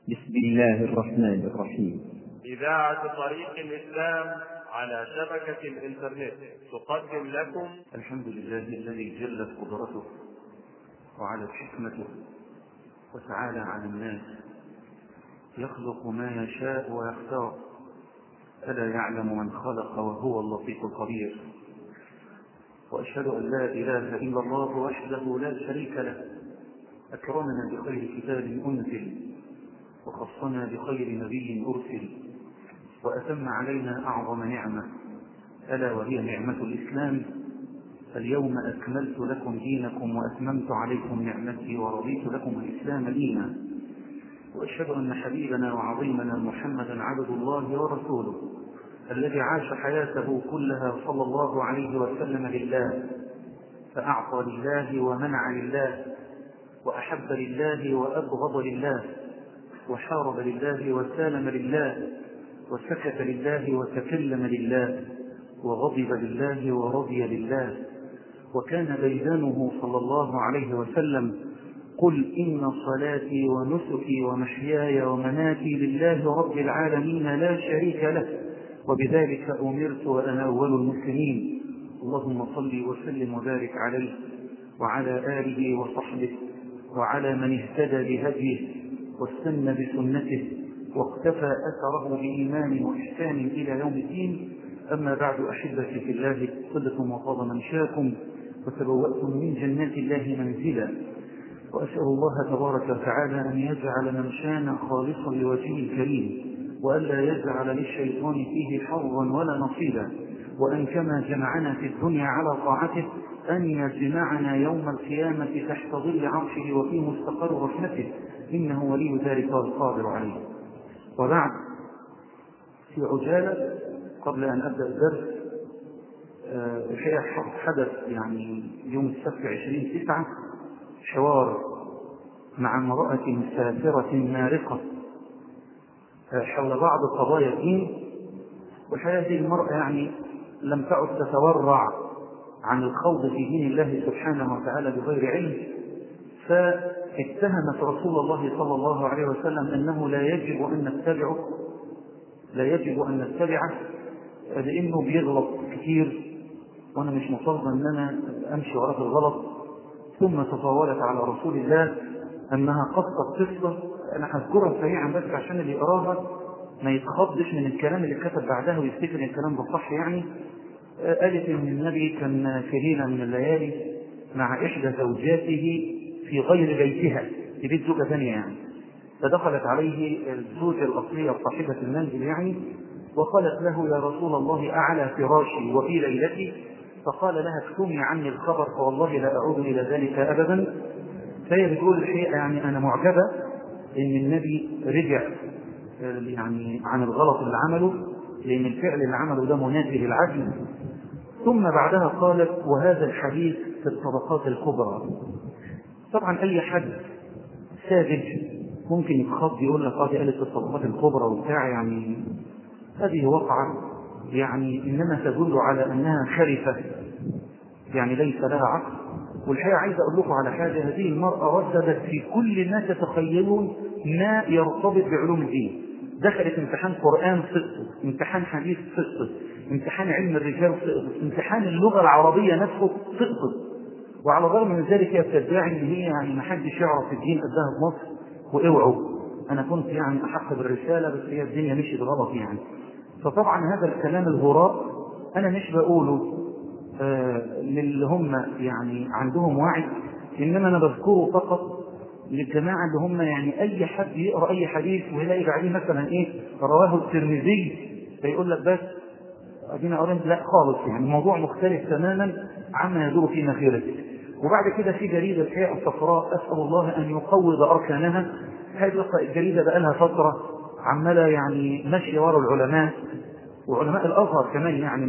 بسم الله الرحمن الرحيم. إذاعة طريق الإسلام على شبكة الإنترنت تقدم لكم الحمد لله الذي جلت قدرته وعلت حكمته وتعالى عن الناس، يخلق ما يشاء ويختار، ألا يعلم من خلق وهو اللطيف الخبير. وأشهد أن لا إله إلا الله وحده لا شريك له، أكرمنا بخير كتاب أنزل وخصنا بخير نبي أرسل، وأتم علينا أعظم نعمة ألا وهي نعمة الإسلام. اليوم أكملت لكم دينكم وأتممت عليكم نعمتي ورضيت لكم الإسلام دينا. وأشهد أن حبيبنا وعظيمنا محمدا عبد الله ورسوله الذي عاش حياته كلها صلى الله عليه وسلم لله، فأعطى لله ومنع لله، وأحب لله وأبغض لله، وحارب لله وسالم لله، وسكت لله وتكلم لله، وغضب لله ورضي لله. وكان ديدنه صلى الله عليه وسلم: قل إن صلاتي ونسكي ومحياي ومماتي لله رب العالمين لا شريك له، وبذلك أمرت وأنا أول المسلمين. اللهم صل وسلم وبارك عليه وعلى آله وصحبه وعلى من اهتدى بهديه واستنى بسنته واقتفى أثره بإيمان وإحسان إلى يوم الدين. أما بعد، أحبتي في الله، صدقتم وطاب منشاكم وتبوأتم من جنات الله منزلا، وأسأل الله تبارك وتعالى أن يجعل ممشانا خالصا لوجهه الكريم، وألا يجعل للشيطان فيه حظا ولا نصيبا، وأن كما جمعنا في الدنيا على طاعته أن يجمعنا يوم القيامة تحت ظل عرشه وفي مستقر رحمته، إنه ولي ذلك والقادر عليه. وبعد، في عجالة قبل أن أبدأ الدرس، الحقيقة حدث يعني يوم السبت 20/9 حوار مع امرأة سافرة مارقة حول بعض قضايا الدين. وهذه المرأة يعني لم تعد تتورع عن الخوض في دين الله سبحانه وتعالى بغير علم، فاتهمت رسول الله صلى الله عليه وسلم أنه لا يجب أن نتبعه لأنه بيغلط كثير، وأنا مش مصدق أن أنا أمشي وراء الغلط. ثم تطاولت على رسول الله أنها قصة قصة، أنا هذكرها سريعا بس عشان اللي يقراها ما يتخضش من الكلام اللي كتب بعدها ويفتكر الكلام ده صح. يعني قالت إن النبي كان في ليلة من الليالي مع إحدى زوجاته في غير بيتها، في بيت زوجة ثانية يعني، فدخلت عليه الزوجة الأصلية صاحبة المنزل يعني، وقالت له: يا رسول الله، أعلى فراشي وفي ليلتي؟ فقال لها: اكتمي عني الخبر فوالله لا أعود إلى ذلك أبدا. فهي بتقول الحقيقة يعني أنا معجبة إن النبي رجع يعني عن الغلط اللي عمله، لأن الفعل اللي عمله ده منافي للعدل. ثم بعدها قالت: وهذا الحديث في الطبقات الكبرى. طبعا أي حد ساذج ممكن يتخض يقول لك دي قالت في الطبقات الكبرى وبتاع، يعني هذه وقعة يعني إنما تدل على أنها خرفة، يعني ليس لها عقل. والحقيقة عايز أقول لكم على حاجة: هذه المرأة رددت في كل ما تتخيلون ما يرتبط بعلوم الدين. دخلت امتحان قرآن سقطت، امتحان حديث سقطت، امتحان علم الرجال سقطت، امتحان اللغة العربية نفسه سقطت. وعلى الرغم من ذلك هي بتدعي ان هي يعني ما حدش يعرف الدين قدها في مصر. واوعوا، انا كنت يعني احق بالرسالة، بس هي الدنيا مشيت غلط يعني. فطبعا هذا الكلام الهراء انا مش بقوله للي هم يعني عندهم وعي، انما انا بذكره فقط للجماعة اللي هم يعني اي حد يقرأ اي حديث ويلاقي بعدين مثلا رواه الترمذي، فيقول لك بس ادينا قرنت. لا خالص، يعني الموضوع مختلف تماما عما يدور في مخيلته. وبعد كده في جريدة الحقيقة الصفراء، أسأل الله أن يقوض أركانها. هذه الجريدة بقى لها فترة عمالة يعني ماشية وراء العلماء وعلماء الأزهر كمان، يعني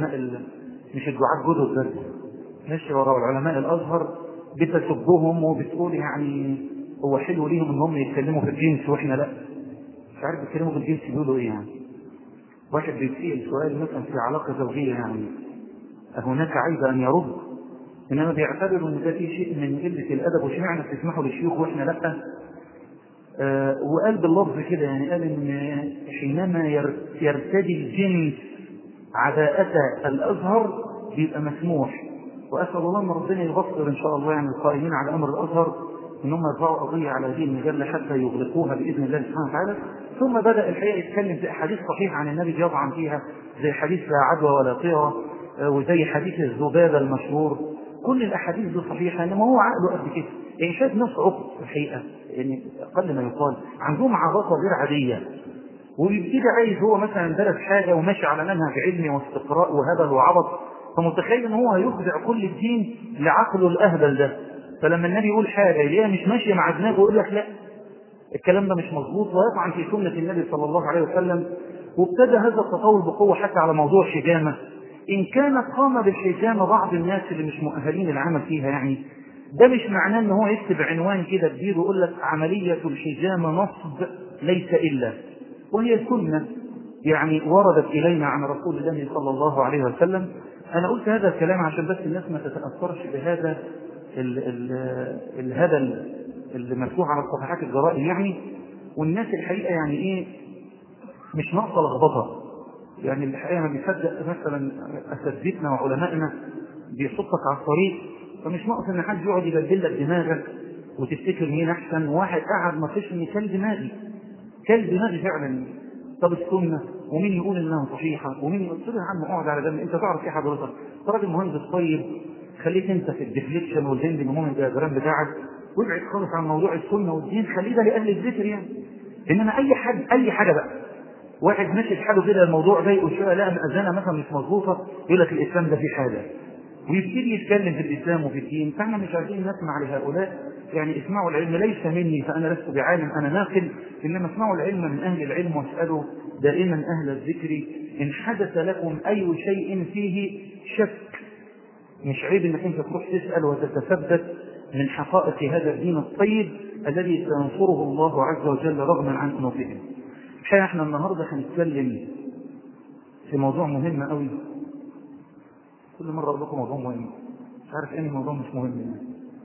مش الدعاة الجدد بس، ماشية وراء علماء الأزهر بتسبهم وبتقول يعني هو حلو ليهم ان هم يتكلموا في الجنس واحنا لا. مش عارف يتكلموا في الجنس يقولوا ايه يعني. واحد بيسأل سؤال مثلا في علاقة زوجية، يعني هناك عيب أن يرد، إنما بيعتبروا أن ده في شيء من قلة الأدب، وشمعنا بتسمحوا للشيوخ وإحنا لأ. وقال باللفظ كده، يعني قال إن حينما يرتدي الجنس عباءة الأزهر بيبقى مسموح. وأسأل الله أن ربنا يغفر إن شاء الله يعني القائمين على أمر الأزهر إنهم يرفعوا قضية على هذه المجلة حتى يغلقوها بإذن الله سبحانه وتعالى. ثم بدأ الحقيقة يتكلم في أحاديث صحيحة عن النبي يطعن فيها، زي حديث لا عدوى ولا طيرة، وزي حديث الذبابة المشهور. كل الأحاديث دي صحيحة، إنما هو عقله قد كده، يعني شايف ناس عقل الحقيقة، يعني أقل ما يقال عندهم عباطة غير عادية، ويبتدي عايز هو مثلا درس حاجة وماشي على منهج علمي واستقراء وهبل وعبط، فمتخيل ان هو هيخضع كل الدين لعقله الاهبل ده. فلما النبي يقول حاجة يلاقيها مش ماشية مع دماغه يقول لك لا الكلام ده مش مظبوط، ويطعن في سنة النبي صلى الله عليه وسلم. وابتدى هذا التطور بقوة حتى على موضوع الحجامة، إن كانت قام بالحجامة بعض الناس اللي مش مؤهلين العمل فيها، يعني ده مش معناه ان هو يكتب عنوان كده كبير ويقول لك عملية الحجامة نصب ليس إلا، وهي سنة يعني وردت إلينا عن رسول الله صلى الله عليه وسلم. أنا قلت هذا الكلام عشان بس الناس ما تتأثرش بهذا الهبل اللي مفتوح على صفحات الجرائد يعني. والناس الحقيقة يعني إيه مش ناقصة لخبطة، يعني الحقيقة ما بيصدق مثلا أساتذتنا وعلمائنا بيحطك على الطريق، فمش ناقص إن حد يقعد يبدل لك دماغك وتفتكر مين أحسن. واحد قاعد ما فيش إن كل دماغي فعلا. طب السنة ومين يقول انها صحيحة ومين يقول له عنه اقعد على جنب، انت تعرف ايه حضرتك؟ انت راجل مهندس طيب، خليك انت في الديفليكشن والهند المهم الدياجرام بتاعك، وابعد خالص عن موضوع السنة والدين، خليه ده لاهل الذكر يعني. انما اي حاجة بقى واحد ماشي في حاله كده الموضوع ده يقول شويه لا اذانه مثلا مش مظبوطه يقول لك الاسلام ده فيه حاجه، ويبتدي يتكلم في الاسلام وفي الدين. فاحنا مش عايزين نسمع لهؤلاء، يعني اسمعوا العلم ليس مني فانا لست بعالم انا ناقل، انما اسمعوا العلم من اهل العلم واسالوا دائما اهل الذكر ان حدث لكم اي شيء فيه شك. مش عيب انك انت تروح تسال وتتثبت من حقائق هذا الدين الطيب الذي سينصره الله عز وجل رغما عن انوفهم. الحقيقه احنا النهارده هنتكلم في موضوع مهم قوي. كل مره اقول لكم موضوع مهم، مش عارف ايه الموضوع مش مهم يعني.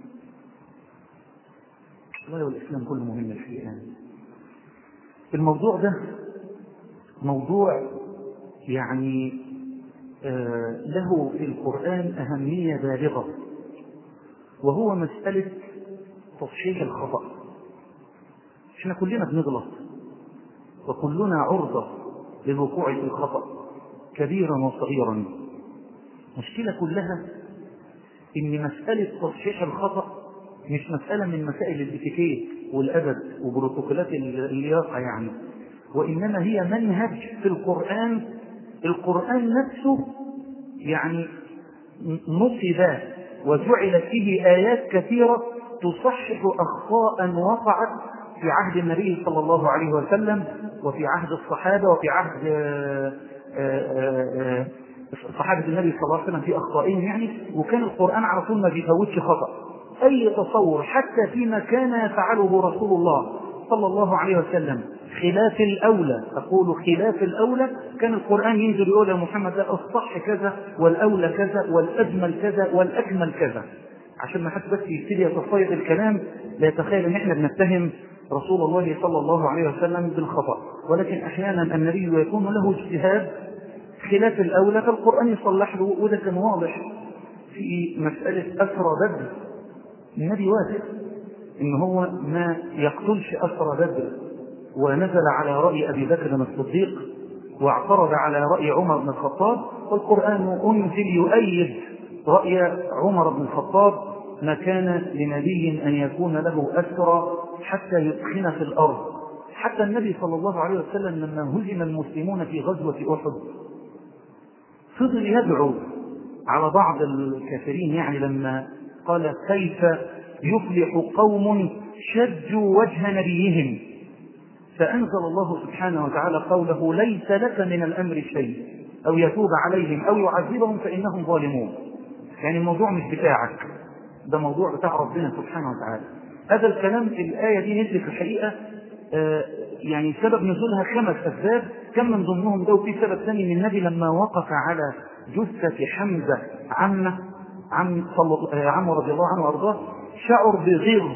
والله والاسلام كله مهم الحقيقه يعني. الموضوع ده موضوع يعني له في القرآن أهمية بالغة، وهو مسألة تصحيح الخطأ. احنا كلنا بنغلط وكلنا عرضة للوقوع في الخطأ كبيرا وصغيرا. مشكلة كلها ان مسألة تصحيح الخطأ مش مسألة من مسائل الاتيكيت والأدب وبروتوكولات اللياقة يعني، وإنما هي منهج في القرآن. القرآن نفسه يعني نصب وجعلت فيه آيات كثيرة تصحح أخطاء وقعت في عهد النبي صلى الله عليه وسلم وفي عهد الصحابة وفي عهد صحابة النبي صلى الله عليه وسلم في أخطائهم يعني. وكان القرآن على طول ما بيفوتش خطأ أي تصور حتى فيما كان يفعله رسول الله صلى الله عليه وسلم خلاف الأولى. أقول خلاف الأولى، كان القرآن ينزل يقول يا محمد لا الصح كذا والأولى كذا والأجمل كذا والأكمل كذا، عشان ما حد بس يبتدي يتصيد الكلام لا يتخيل ان احنا بنتهم رسول الله صلى الله عليه وسلم بالخطأ. ولكن أحيانا النبي يكون له اجتهاد خلاف الأولى فالقرآن يصلح له. وده كان واضح في مسألة أسرى بدر. النبي وافق إن هو ما يقتلش أسرى بدر، ونزل على رأي أبي بكر الصديق واعترض على رأي عمر بن الخطاب، والقرآن أنزل يؤيد رأي عمر بن الخطاب. ما كان لنبي أن يكون له أسرى حتى يدخن في الأرض. حتى النبي صلى الله عليه وسلم لما هزم المسلمون في غزوة أحد فضل يدعو على بعض الكافرين، يعني لما قال كيف يفلح قوم شجوا وجه نبيهم، فأنزل الله سبحانه وتعالى قوله ليس لك من الأمر شيء أو يتوب عليهم أو يعذبهم فإنهم ظالمون. يعني الموضوع مش بتاعك، ده موضوع بتاع ربنا سبحانه وتعالى. هذا الكلام في الآية دي نزل في الحقيقة يعني سبب نزولها 5 أسباب، كم من ضمنهم ده. وفي سبب ثاني من النبي لما وقف على جثة حمزة عم رضي الله عنه وارضاه شعر بغيظ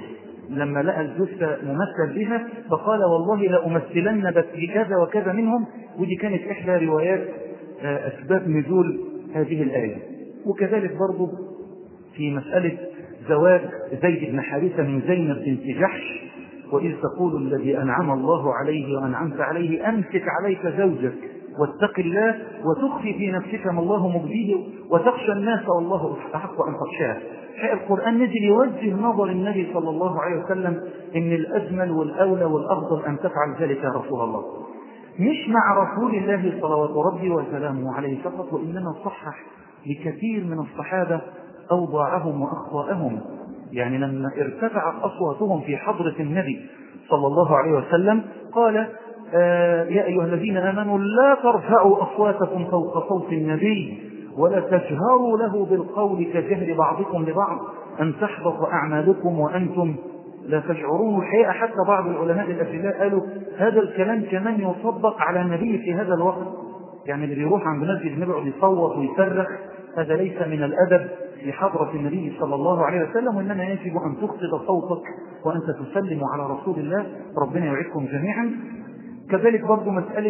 لما لقى الجثة ممثل بها فقال والله لأمثلن بكذا وكذا منهم. ودي كانت إحدى روايات أسباب نزول هذه الآية. وكذلك برضو في مسألة زواج زيد بن حارثة من زينب بنت جحش، وإذ تقول الذي أنعم الله عليه وأنعمت عليه أمسك عليك زوجك واتق الله وتخفي في نفسك ما الله مبديه وتخشى الناس والله أحق أن تخشاه. القرآن نزل يوجه نظر النبي صلى الله عليه وسلم إن الأجمل والأولى والأفضل أن تفعل ذلك يا رسول الله، مش مع رسول الله صلوات ربي وسلامه عليه فقط، وإنما صحح لكثير من الصحابة أوضاعهم وأخطاءهم. يعني لما ارتفعت أصواتهم في حضرة النبي صلى الله عليه وسلم قال يا أيها الذين آمنوا لا ترفعوا أصواتكم فوق صوت النبي ولا تجهروا له بالقول كجهر بعضكم لبعض أن تحبط أعمالكم وأنتم لا تشعرون. الحقيقة حتى بعض العلماء الأجلاء قالوا هذا الكلام كمان يطبق على النبي في هذا الوقت. يعني اللي بيروح عند مسجد النبي يقعد يصوت ويصرخ هذا ليس من الأدب في حضرة النبي صلى الله عليه وسلم، وإنما يجب أن تخفض صوتك وأنت تسلم على رسول الله. ربنا يعيدكم جميعا. كذلك برضو مسألة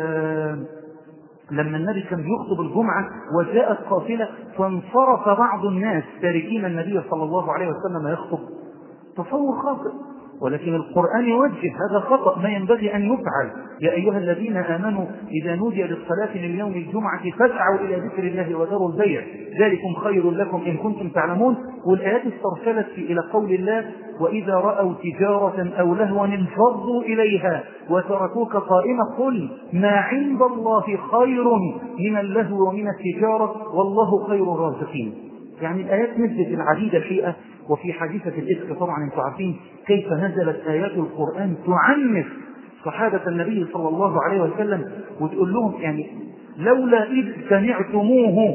لما النبي كان يخطب الجمعة وجاءت قافلة فانصرف بعض الناس تاركين النبي صلى الله عليه وسلم يخطب، تصور خاطئ، ولكن القرآن يوجه هذا خطأ ما ينبغي أن يفعل. يا أيها الذين آمنوا إذا نودي للصلاة من يوم الجمعة فاسعوا إلى ذكر الله وذروا البيع ذلكم خير لكم إن كنتم تعلمون. والآيات استرسلت إلى قول الله وإذا رأوا تجارة أو لهوا انفضوا إليها وتركوك قائمة قل ما عند الله خير من اللهو ومن التجارة والله خير الرازقين. يعني الآيات نزلت العديدة الحقيقة. وفي حديثة الإفك طبعا انتم عارفين كيف نزلت آيات القرآن تعنف صحابة النبي صلى الله عليه وسلم وتقول لهم يعني لولا إذ سمعتموه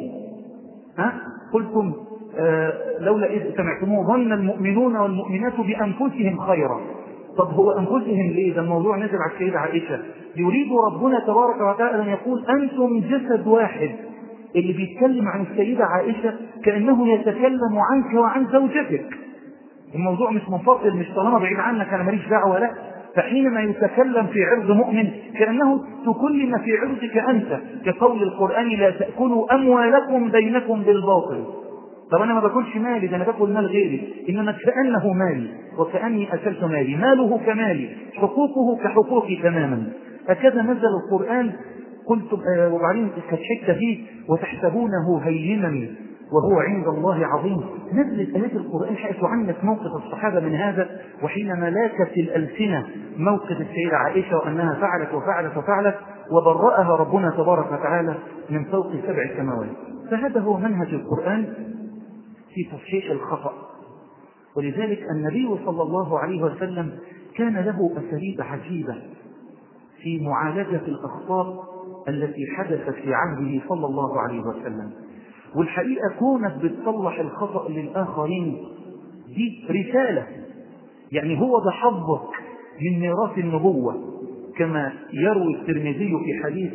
قلتم لولا إذ سمعتموه ظن المؤمنون والمؤمنات بأنفسهم خيرا. طب هو أنفسهم ليه؟ ده الموضوع نزل على السيدة عائشة. يريد ربنا تبارك وتعالى أن يقول أنتم جسد واحد. اللي بيتكلم عن السيدة عائشة كأنه يتكلم عنك وعن زوجتك. الموضوع مش منفصل، مش طالما بعيد عنك أنا ماليش دعوة، لا. فحينما يتكلم في عرض مؤمن كأنه تكلم في عرضك أنت، كقول القرآن لا تأكلوا أموالكم بينكم بالباطل. طب أنا ما باكلش مالي، ده أنا باكل مال غيري، إنما كأنه مالي وكأني أكلت مالي، ماله كمالي حقوقه كحقوقي تماما. هكذا نزل القرآن. قلت وبعدين كشكت فيه وتحسبونه هينا وهو عند الله عظيم. نزلت آيات القرآن حيث عنت موقف الصحابة من هذا، وحينما لاكت الألسنة موقف السيدة عائشة وأنها فعلت وفعلت وفعلت وبرأها ربنا تبارك وتعالى من فوق 7 سماوات. فهذا هو منهج القرآن في تصحيح الخطأ. ولذلك النبي صلى الله عليه وسلم كان له أساليب عجيبة في معالجة الأخطاء التي حدثت في عهده صلى الله عليه وسلم. والحقيقة كونت بتصلح الخطأ للآخرين دي رسالة. يعني هو ده حظك من ميراث النبوة، كما يروي الترمذي في حديث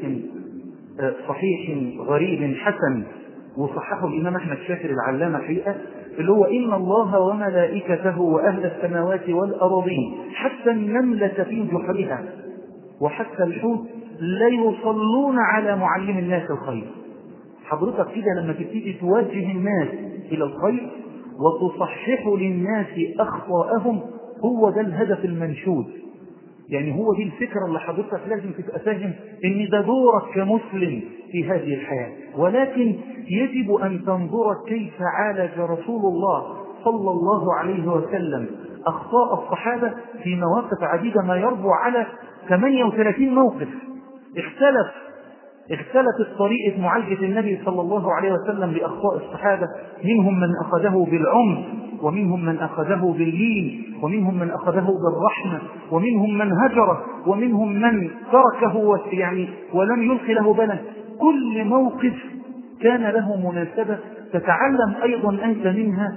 صحيح غريب حسن وصححه الإمام أحمد شاكر العلامة الحقيقة، اللي هو إن الله وملائكته وأهل السماوات والأرضين حتى النملة في جحرها وحتى الحوت لا يصلون على معلم الناس الخير. حضرتك كده لما تبتدي توجه الناس إلى الخير وتصحح للناس أخطاءهم هو ده الهدف المنشود. يعني هو دي الفكرة اللي حضرتك لازم تبقى فاهم إن ده دورك كمسلم في هذه الحياة. ولكن يجب أن تنظر كيف عالج رسول الله صلى الله عليه وسلم أخطاء الصحابة في مواقف عديدة، ما يربو على 38 موقف. اختلفت طريقة معالجة النبي صلى الله عليه وسلم لأخطاء الصحابة. منهم من أخذه بالعنف، ومنهم من أخذه باللين، ومنهم من أخذه بالرحمة، ومنهم من هجره، ومنهم من تركه يعني ولم يلقي له بالا. كل موقف كان له مناسبة تتعلم أيضا أنت منها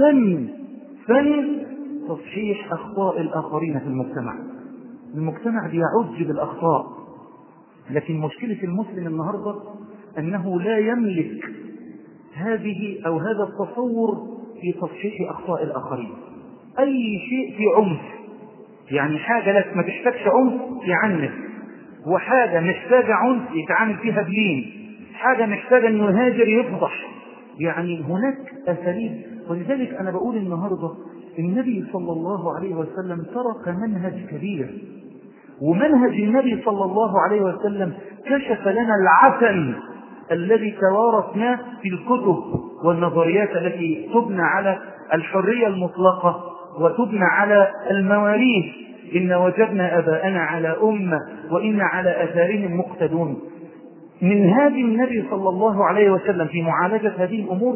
فن تصحيح أخطاء الآخرين في المجتمع. المجتمع بيعج بالأخطاء، لكن مشكلة المسلم النهاردة أنه لا يملك هذه أو هذا التصور في تصحيح أخطاء الآخرين. أي شيء في عنف، يعني حاجة لك ما تحتاجش عنف يعنف، وحاجة محتاجة عنف يتعامل فيها بلين، حاجة محتاجة أن يهاجر يفضح. يعني هناك أساليب. ولذلك أنا بقول النهاردة النبي صلى الله عليه وسلم ترك منهج كبير، ومنهج النبي صلى الله عليه وسلم كشف لنا العفن الذي توارثناه في الكتب والنظريات التي تبنى على الحرية المطلقة وتبنى على المواريث. إن وجدنا أباءنا على أمة وإن على آثارهم مقتدون. من هذه النبي صلى الله عليه وسلم في معالجة هذه الأمور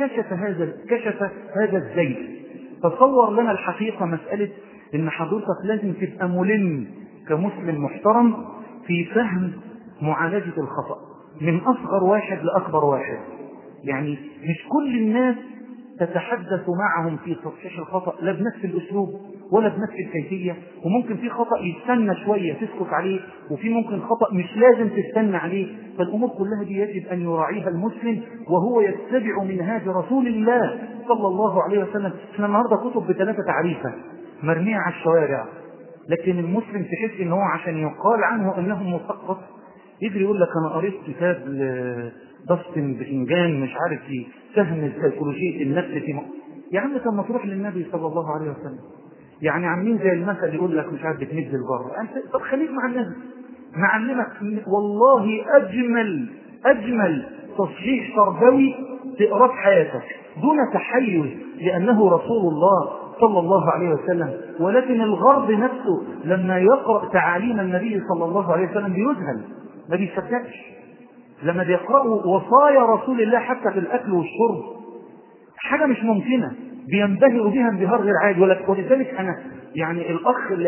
كشف هذا الزيف. تصور لنا الحقيقة مسألة إن حضرتك لازم تبقى ملم كمسلم محترم في فهم معالجة الخطأ من أصغر واحد لأكبر واحد. يعني مش كل الناس تتحدث معهم في تصحيح الخطأ لا بنفس الأسلوب ولا بنفس الكيفية، وممكن في خطأ يستنى شوية تسكت عليه، وفي ممكن خطأ مش لازم تستنى عليه. فالأمور كلها دي يجب أن يراعيها المسلم وهو يتبع منهاج رسول الله صلى الله عليه وسلم. احنا النهاردة كتب ب3 تعريفة مرمية على الشوارع، لكن المسلم تحس ان هو عشان يقال عنه انه مثقف يقدر يقول لك انا قريت كتاب داستن بتنجان مش عارف في فهم سيكولوجية النفس في يا عم طب ما تروح للنبي صلى الله عليه وسلم. يعني عاملين زي المثل يقول لك مش عارف بتمد البر، انت طب خليك مع النبي معلمك. والله اجمل تصحيح تربوي تقراه في حياتك دون تحيز لانه رسول الله صلى الله عليه وسلم. ولكن الغرب نفسه لما يقرأ تعاليم النبي صلى الله عليه وسلم بيذهل، ما بيصدقش. لما بيقرأوا وصايا رسول الله حتى في الأكل والشرب حاجة مش ممكنة بينبهروا بها انبهار غير عادي. ولذلك أنا يعني الأخ اللي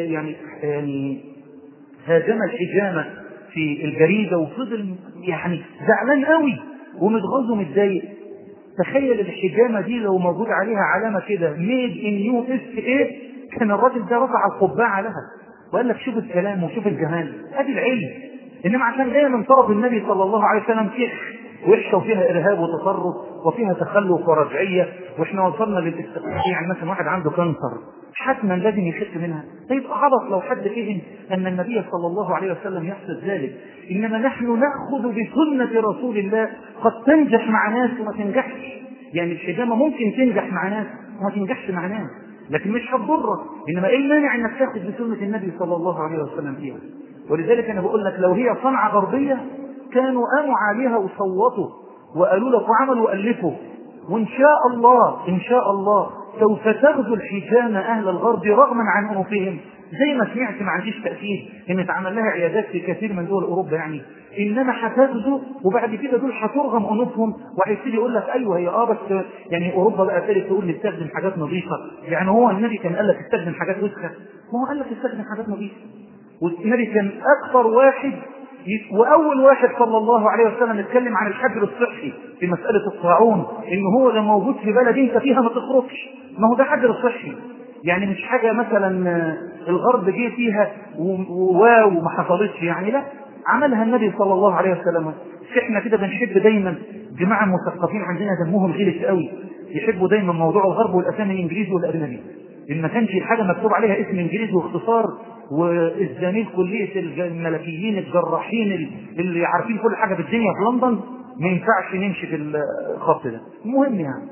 يعني هاجم الحجامة في الجريدة وفضل يعني زعلان قوي ومتغاظ ومتضايق. تخيل الحجامة دي لو موجود عليها علامة كده ميد ان يو اس ايه كان الراجل ده رفع القبعة لها وقال لك شوف الكلام وشوف الجمال ادي العلم. انما عشان جايه من طرف النبي صلى الله عليه وسلم فيه وحشه وفيها ارهاب وتطرف وفيها تخلف ورجعيه، واحنا وصلنا للاستقلال. يعني مثلا واحد عنده كانسر حتما لازم يخف منها، فيبقى عبط لو حد فهم ان النبي صلى الله عليه وسلم يحدث ذلك. انما نحن ناخذ بسنه رسول الله. قد تنجح مع ناس وما تنجحش، يعني الحجامه ممكن تنجح مع ناس وما تنجحش مع ناس، لكن مش هتضرك. انما ايه المانع انك تاخذ بسنه النبي صلى الله عليه وسلم فيها؟ ولذلك انا بقول لك لو هي صنعه غربيه كانوا قاموا عليها وصوتوا وقالوا لك وعملوا والفوا، وان شاء الله سوف تغزو الحجامه اهل الغرب رغما عن انوفهم. زي ما سمعت ما عنديش تاكيد ان اتعمل لها عيادات في كثير من دول اوروبا، يعني انما هتغزو وبعد كده دول هترغم انوفهم وهيبتدي يقول لك ايوه هي بس يعني اوروبا بقى ابتدت تقول لي استخدم حاجات نظيفه. يعني هو النبي كان قال لك استخدم حاجات وسخه؟ ما هو قال لك استخدم حاجات نظيفه. والنبي كان اكثر واحد واول واحد صلى الله عليه وسلم اتكلم عن الحجر الصحي في مساله الطاعون، ان هو لو موجود في بلد انت فيها ما تخرجش. ما هو ده حجر صحي، يعني مش حاجه مثلا الغرب جه فيها وما حصلتش، يعني لا، عملها النبي صلى الله عليه وسلم. احنا كده بنحب دايما جماعه المثقفين عندنا دمهم غلس قوي، يحبوا دايما موضوع الغرب والاسامي الانجليزي والاجنبي. ان ما كانش الحاجه مكتوب عليها اسم انجليزي واختصار والزميل كليه الملكيين الجراحين اللي عارفين كل حاجه في الدنيا في لندن ما ينفعش نمشي في الخط ده. المهم يعني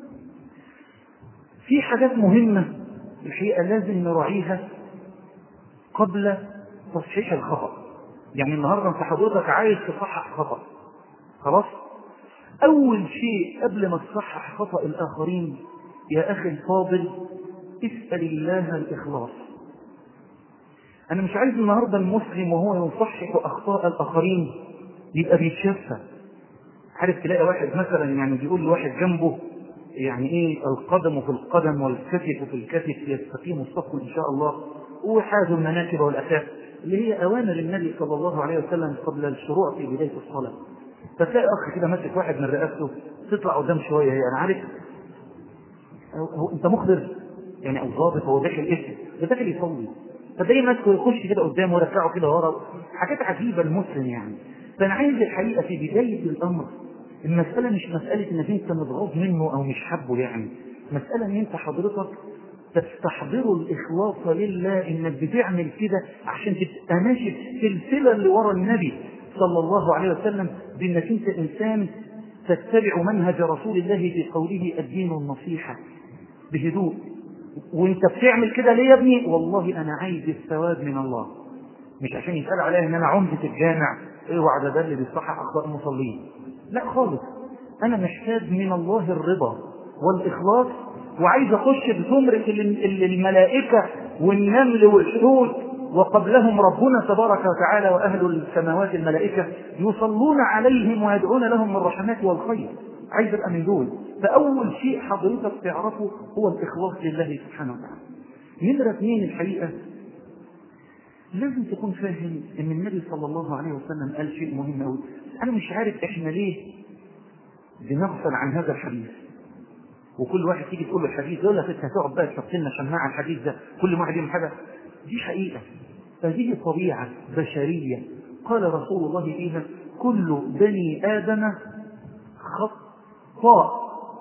في حاجات مهمه الحقيقه لازم نراعيها قبل تصحيح الخطأ. يعني النهارده انت حضرتك عايز تصحح خطأ، خلاص؟ اول شيء قبل ما تصحح خطأ الاخرين يا اخي الفاضل اسأل الله الإخلاص. أنا مش عايز النهاردة المسلم وهو يصحح أخطاء الآخرين يبقى بيتشفى. عارف تلاقي واحد مثلا يعني بيقول لواحد جنبه يعني إيه القدم في القدم والكتف في الكتف يستقيم الصف إن شاء الله، وحاذوا المناكب والأكاف اللي هي أوامر النبي صلى الله عليه وسلم قبل الشروع في بداية الصلاة. فتلاقي أخ كده ماسك واحد من رئاسته تطلع قدام شوية، هي أنا عارف هو أنت مخبر يعني او ضابط هو داخل اسم ده داخل يصلي، فدايما يخش كده قدامه ويرجعه كده ورا، حاجات عجيبه المسلم يعني. فانا عايز الحقيقه في بدايه الامر المساله مش مساله انك انت متغاظ منه او مش حابه، يعني مساله ان انت حضرتك تستحضروا الإخلاص لله، إنك بتعمل كده عشان تبقى ماشي في السلسلة اللي ورا النبي صلى الله عليه وسلم، بأنك أنت إنسان تتبع منهج رسول الله في قوله الدين النصيحة بهدوء. وانت بتعمل كده ليه يا ابني؟ والله أنا عايز الثواب من الله، مش عشان يسأل عليها إن أنا عمدة الجامع اوعى ده اللي بيصحح أخطاء المصلين، لا خالص. أنا محتاج من الله الرضا والإخلاص، وعايز أخش بزمرة الملائكة والنمل والحوت، وقبلهم ربنا تبارك وتعالى وأهل السماوات الملائكة يصلون عليهم ويدعون لهم من الرحمات والخير. عايز أبقى من دول. فأول شيء حضرتك تعرفه هو الإخلاص لله سبحانه وتعالى. نمرة 2 الحقيقة لازم تكون فاهم ان النبي صلى الله عليه وسلم قال شيء مهم قوي. انا مش عارف احنا ليه بنغفل عن هذا الحديث، وكل واحد تيجي تقول له الحديث يقول لك انت هتقعد بقى تحط لنا شماعه الحديث ده كل واحد يعمل حاجه. دي حقيقه، هذه طبيعه بشريه قال رسول الله فيها كل بني ادم خطاء.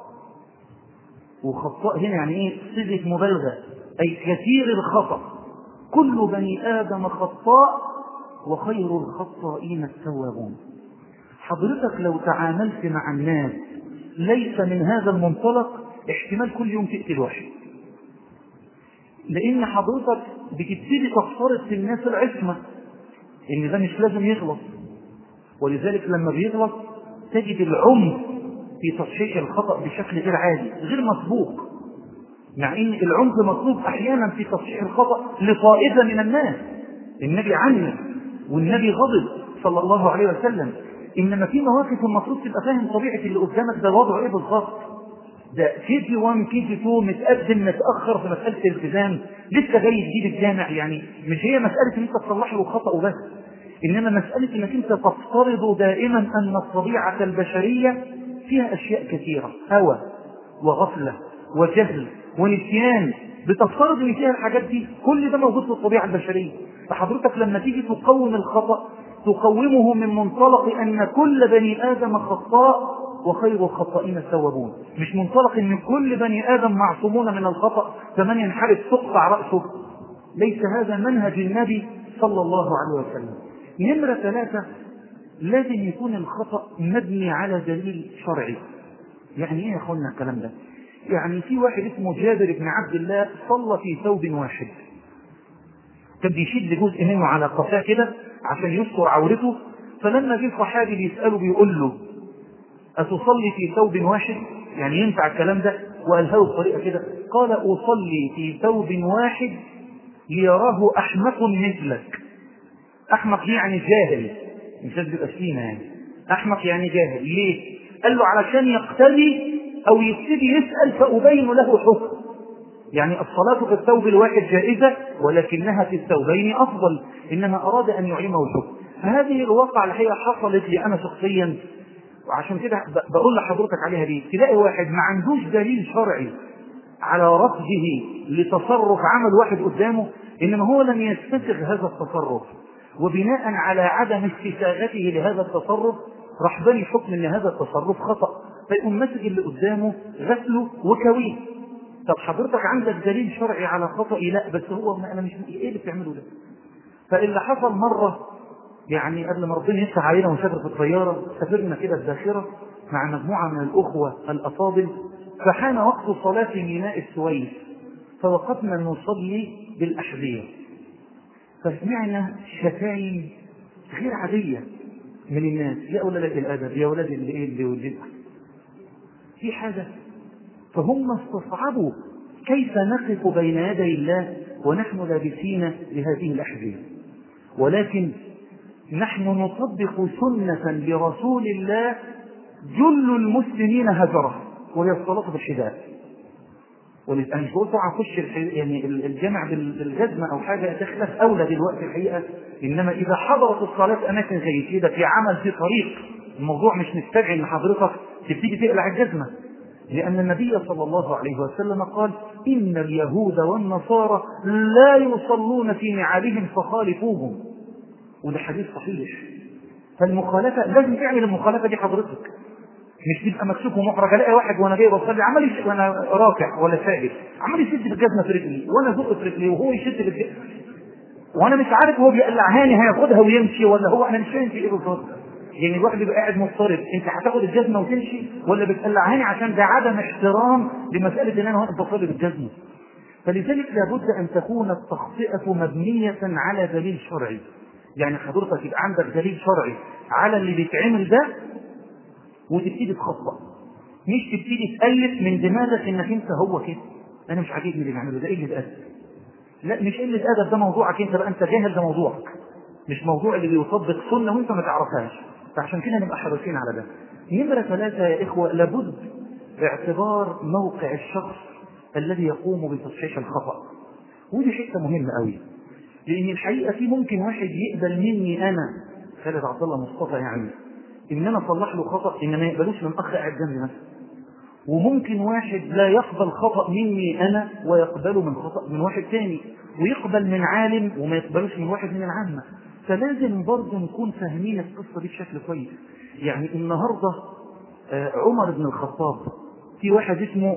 وخطاء هنا يعني ايه؟ صيغه مبالغه، اي كثير الخطأ. كل بني آدم خطاء وخير الخطائين التوابون. حضرتك لو تعاملت مع الناس ليس من هذا المنطلق احتمال كل يوم تقتل واحد، لأن حضرتك بتبتدي تفترض في الناس العصمة إن ده مش لازم يغلط، ولذلك لما بيغلط تجد العنف في تصحيح الخطأ بشكل غير عادي غير مسبوق، مع ان العنف مطلوب احيانا في تصحيح الخطأ لطائفة من الناس. النبي عنف والنبي غضب صلى الله عليه وسلم، انما في مواقف المفروض تبقى فاهم طبيعة اللي قدامك ده وضعه ايه بالظبط. ده كيجي 1 كيجي 2 متقدم متأخر في مسألة الالتزام، لسه جاي جديد الجامع، يعني مش هي مسألة ان انت تصلح له خطأ وبس، انما مسألة انك انت تفترض دائما ان الطبيعة البشرية فيها اشياء كثيرة، هوى وغفلة وجهل ونسيان، بتفترض ان فيها الحاجات دي، كل ده موجود في الطبيعه البشريه. فحضرتك لما تيجي تقوم الخطا تقومه من منطلق ان كل بني ادم خطاء وخير الخطائين التوابون، مش منطلق ان كل بني ادم معصومون من الخطا فمن ينحرف تقطع راسه. ليس هذا منهج النبي صلى الله عليه وسلم. نمره 3 لازم يكون الخطا مبني على دليل شرعي. يعني ايه يا اخوانا الكلام ده؟ يعني في واحد اسمه جابر بن عبد الله صلى في ثوب واحد، كان بيشد جزء منه على قفاه كده عشان يستر عورته، فلما جه صحابي بيسأله بيقول له أتصلي في ثوب واحد؟ يعني ينفع الكلام ده؟ وقالها بطريقة كده، قال أصلي في ثوب واحد ليراه أحمق مثلك. أحمق يعني جاهل، مش لازم يبقى سليمة، يعني أحمق يعني جاهل. ليه؟ قال له علشان يقتدي أو يبتدي يسأل فأبين له حكم. يعني الصلاة في الثوب الواحد جائزة ولكنها في الثوبين أفضل، إنما أراد أن يعلمه الحكم. فهذه الواقعة الحقيقة حصلت لي أنا شخصيا، وعشان كده بقول لحضرتك عليها دي. تلاقي واحد ما عندوش دليل شرعي على رفضه لتصرف عمل واحد قدامه، إنما هو لم يستسغ هذا التصرف، وبناء على عدم استساغته لهذا التصرف راح بني حكم ان هذا التصرف خطأ، فيقوم مسج اللي قدامه غسله وكويه. طب حضرتك عندك دليل شرعي على خطأي؟ لا، بس هو انا مش ايه اللي بتعمله ده. فاللي حصل مرة يعني قبل ما ربنا يفتح علينا ونسافر في الطيارة، سافرنا كده الداخرة مع مجموعة من الأخوة الأفاضل، فحان وقت صلاة في ميناء السويس، فوقفنا نصلي بالأحذية، فسمعنا شتايم غير عادية من الناس، يا أولاد الأدب، يا أولاد اللي وجدها في حاجة. فهم استصعبوا كيف نقف بين يدي الله ونحن لابسين لهذه الأحذية، ولكن نحن نطبق سنة لرسول الله جل المسلمين هجرها، وهي الصلاة بالحذاء. أنا مش بقول طبعا خش يعني الجامع بالجزمة أو حاجة تخلف أولى دلوقتي الحقيقة، إنما إذا حضرت الصلاة أماكن زي كده في عمل في طريق، الموضوع مش مستدعي إن حضرتك تبتدي تقلع الجزمة، لأن النبي صلى الله عليه وسلم قال إن اليهود والنصارى لا يصلون في نعالهم فخالفوهم، وده حديث صحيح. فالمخالفة لازم تعمل المخالفة دي حضرتك. مش تبقى مكسوك ومحرج. الاقي واحد وانا جاي بصلي عمال وانا راكع ولا ساجد عمال يشد بالجزمه في رجلي وانا ازق في رجلي وهو يشد بالجزمه وانا مش عارف هو بيقلعهاني هياخدها ويمشي ولا هو انا مش فاهم في ايه بالظبط. يعني الواحد بيبقى قاعد مضطرب، انت هتاخد الجزمه وتمشي ولا بتقلعهاني؟ عشان ده عدم احترام لمساله ان انا واقف بصلي بالجزمه. فلذلك لابد ان تكون التخطئه مبنيه على دليل شرعي. يعني حضرتك يبقى عندك دليل شرعي على اللي بيتعمل ده وتبتدي تخطئ، مش تبتدي تألف من دماغك انك انت هو كده انا مش عاجبني اللي بعمله ده قله ادب. لا مش قله ادب، ده موضوعك انت بقى، انت جاهل، ده موضوعك مش موضوع اللي بيطبق سنه وانت ما تعرفهاش. فعشان كده نبقى حريصين على ده. نمرة 3 يا اخوه، لابد اعتبار موقع الشخص الذي يقوم بتصحيح الخطأ. ودي حته مهمه قوي، لان الحقيقه في ممكن واحد يقبل مني انا خالد عبد الله مصطفى يعني ان انا اصلح له خطأ ان ما يقبلوش من اخ قاعد جنبي مثلا، وممكن واحد لا يقبل خطأ مني انا ويقبله من خطأ من واحد ثاني، ويقبل من عالم وما يقبلوش من واحد من العامة. فلازم برضه نكون فاهمين القصة دي بشكل كويس. يعني النهاردة عمر بن الخطاب في واحد اسمه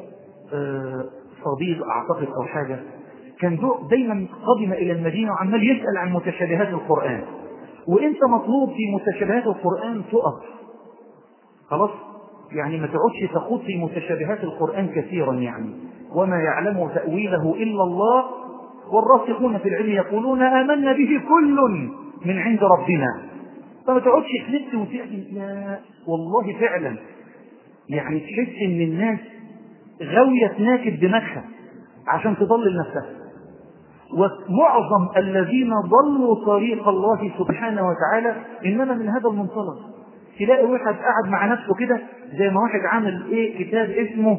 صديق اعتقد او حاجة، كان دايما قدم الى المدينة وعمال يسأل عن متشابهات القرآن، وانت مطلوب في متشابهات القرآن تقف خلاص، يعني ما تقعدش تخوض في متشابهات القرآن كثيرا، يعني وما يعلم تأويله إلا الله والراسخون في العلم يقولون آمنا به كل من عند ربنا. فما تقعدش تلف وتعمل، لا والله فعلا يعني تحس ان الناس غاوية تناكب دماغها عشان تضلل نفسها. ومعظم الذين ضلوا طريق الله سبحانه وتعالى انما من هذا المنطلق. تلاقي واحد قاعد مع نفسه كده زي ما واحد عامل كتاب اسمه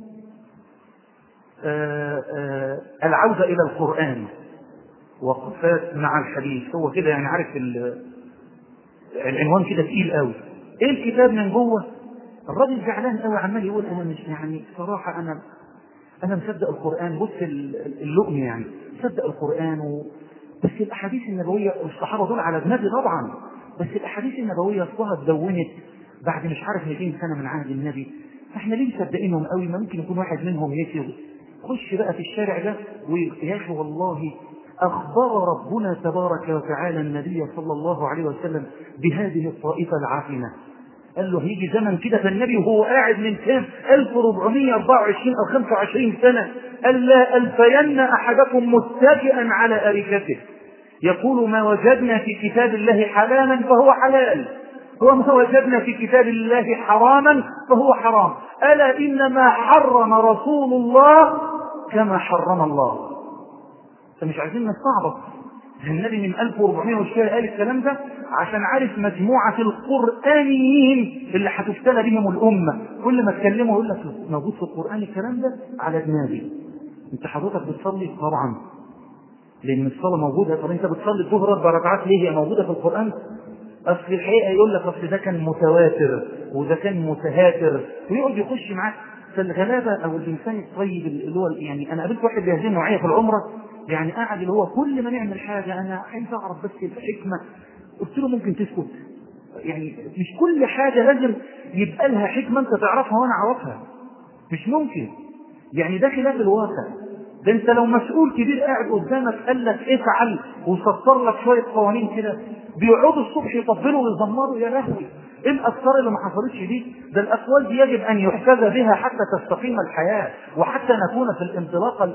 العودة الى القرآن وقفات مع الحديث، هو كده يعني عارف العنوان كده تقيل قوي. ايه الكتاب من جوه؟ الراجل زعلان قوي عمال يقول انا مش يعني صراحة انا مصدق القرآن، بص اللقم يعني مصدق القرآن بس الاحاديث النبوية والصحابة دول على دماغي طبعا، بس الاحاديث النبوية اصلها اتدونت بعد مش عارف 200 سنة من عهد النبي، فاحنا ليه مصدقينهم قوي؟ ما ممكن يكون واحد منهم يكذب. خش بقى في الشارع ده ويا اخي والله اخبر ربنا تبارك وتعالى النبي صلى الله عليه وسلم بهذه الطائفة العافنة. قال له هيجي زمن كده، فالنبي وهو قاعد من كام 1424 او 25 سنة قال لا ألفين احدكم متكئا على اريكته يقول ما وجدنا في كتاب الله حلالا فهو حلال وما وجدنا في كتاب الله حراما فهو حرام، ألا إنما حرم رسول الله كما حرم الله. فمش عايزين نستعبط، النبي من 1400 وشوية قال الكلام ده عشان عارف مجموعة القرآنيين اللي هتفتلى بهم الأمة، كل ما تكلموا يقول لك موجود في القرآن الكلام ده على دماغي. انت حضرتك بتصلي طبعا لأن الصلاة موجودة، طب انت بتصلي الظهر 4 ركعات ليه؟ هي موجودة في القرآن؟ أصل الحقيقة يقول لك أصل ده كان متواتر وده كان متهاتر ويقعد يخش معاك. فالغلابة أو الإنسان الطيب اللي هو يعني أنا قابلت واحد بهذه النوعية في العمرة، يعني قاعد اللي هو كل ما نعمل حاجة أنا عايز أعرف بس الحكمة. قلت له ممكن تسكت، يعني مش كل حاجة لازم يبقى لها حكمة أنت تعرفها وأنا أعرفها، مش ممكن، يعني ده خلاف الواقع. ده انت لو مسؤول كبير قاعد قدامك قال لك افعل وسطر لك شويه قوانين كده، بيقعدوا الصبح يطبلوا ويزمروا يا لهوي ايه الافكار اللي ما حصلتش دي؟ ده الاقوال دي يجب ان يحتذى بها حتى تستقيم الحياه وحتى نكون في الانطلاقه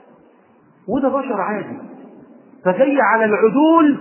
وده بشر عادي. فجاي على العدول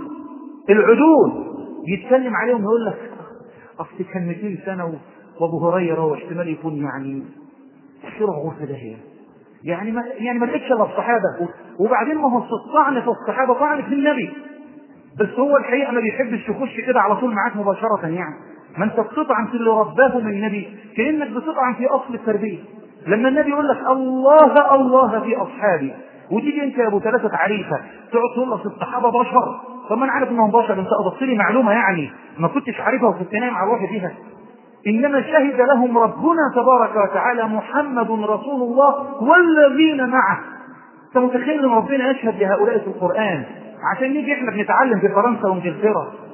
يتكلم عليهم يقول لك اصل كان 200 سنه وابو هريره واحتمال يكون يعني سرعه غرفه داهيه، يعني ما تكش الا الصحابه، وبعدين ما هو الطعن في الصحابه طعن في النبي، بس هو الحقيقه ما بيحبش يخش كده على طول معاك مباشره. يعني ما انت بتطعن في اللي رباه من النبي كانك بتطعن في اصل التربيه. لما النبي يقول لك الله الله في اصحابي وتيجي انت يا ابو 3 عريفه تقعد تقول لك الصحابه بشر، طب ما انا عارف انهم بشر، انت اضفت لي معلومه يعني ما كنتش عارفها وكنت نايم على الروح فيها. إنما شهد لهم ربنا تبارك وتعالى محمد رسول الله والذين معه. انت متخيل ان ربنا يشهد لهؤلاء في القرآن عشان نيجي احنا بنتعلم في فرنسا وانجلترا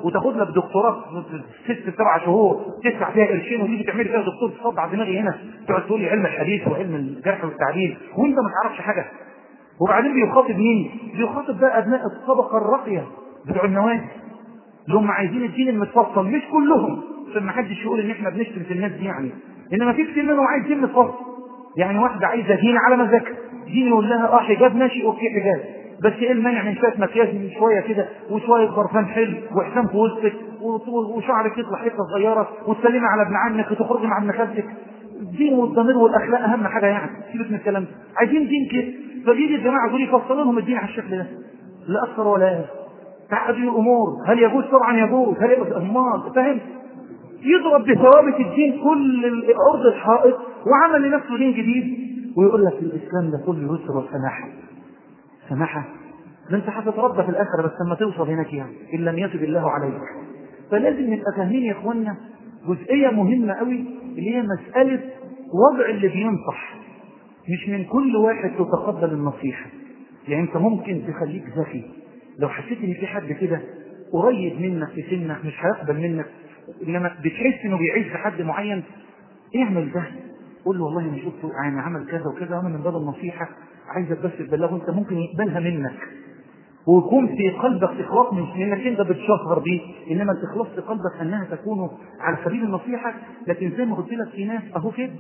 وتاخد لك دكتوراه 6-7 شهور تدفع فيها قرشين وتيجي تعمل فيها دكتور تصدع دماغي هنا تقعد تقول لي علم الحديث وعلم الجرح والتعديل وانت ما تعرفش حاجه. وبعدين بيخاطب مين؟ بيخاطب بقى ابناء الطبقه الراقيه بتوع النوادي اللي هم عايزين الدين المتفصل، مش كلهم عشان ما حدش يقول ان احنا بنشتم في الناس دي يعني، انما في كتير منهم عايز دين متفصل. يعني واحده عايزه دين على مزاجها، دين يقول لها حجاب ماشي اوكي حجاب، بس ايه المانع من شويه مكياج من شويه كده وشويه برفان حلو وحزام في وسطك وشعرك يطلع حته صغيره وتسلمي على ابن عمك وتخرجي مع ابن خالتك. الدين والضمير والاخلاق اهم حاجه يعني، سيبك من الكلام ده، عايزين دين كده. فبيجي الجماعه دول يفصلوا لهم الدين على الشكل ده لا اكثر ولا اقل. تعدي الامور هل يجوز؟ طبعا يجوز. هل يجوز؟ امال فاهم؟ يضرب بثوابت الدين كل ارض الحائط وعمل لنفسه دين جديد ويقول لك الاسلام ده كله يسر وسماحه. سماحه؟ ده انت هتتربى في الاخره بس لما توصل هناك يعني ان لم يتب الله عليك. فلازم نبقى فاهمين يا اخوانا جزئيه مهمه قوي اللي هي مساله وضع اللي بينصح. مش من كل واحد تتقبل النصيحه. يعني انت ممكن تخليك ذكي، لو حسيت ان في حد كده قريب منك في سنك مش هيقبل منك، انما بتحس انه بيعيش في حد معين، اعمل ده. قول له والله انا شفته يعني عمل كذا وكذا وانا من باب النصيحه عايزك بس تبلغه، انت ممكن يقبلها منك ويكون في قلبك اخلاص مش انك انت بتشهر بيه، انما الاخلاص في قلبك انها تكون على سبيل النصيحه. لكن زي ما قلت لك في ناس اهو كده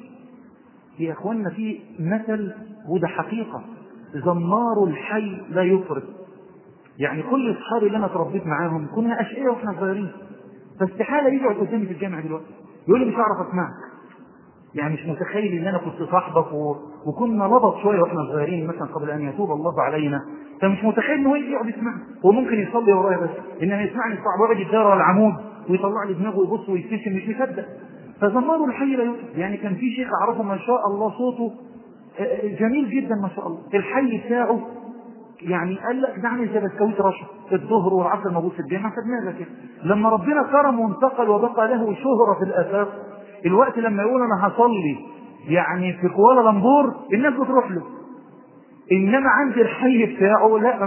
يا اخوانا، في مثل وده حقيقه، زمار الحي لا يفرد. يعني كل اصحابي اللي انا اتربيت معاهم كنا اشقياء واحنا صغيرين، فاستحاله يقعد قدامي في الجامعه دلوقتي يقول لي مش هعرف اسمعك. يعني مش متخيل ان انا كنت صاحبك وكنا نبض شويه واحنا صغيرين مثلا قبل ان يتوب الله علينا، فمش متخيل ان هو يجي يقعد يسمعني. هو ممكن يصلي ورايا بس انما يسمعني صعب، يقعد يتدار على العمود ويطلع لي دماغه ويبص ويبتسم مش مصدق. فزمار الحي لا يفرد. يعني كان في شيخ اعرفه ما شاء الله صوته جميل جدا ما شاء الله، الحي بتاعه يعني قال لك ده عامل زي بسكويت رشا الظهر والعصر موجود في الجامعه فدماغك كده. لما ربنا كرمه وانتقل وبقى له شهره في الافاق، الوقت لما يقول انا هصلي يعني في كوالالمبور الناس بتروح له، انما عند الحي بتاعه لا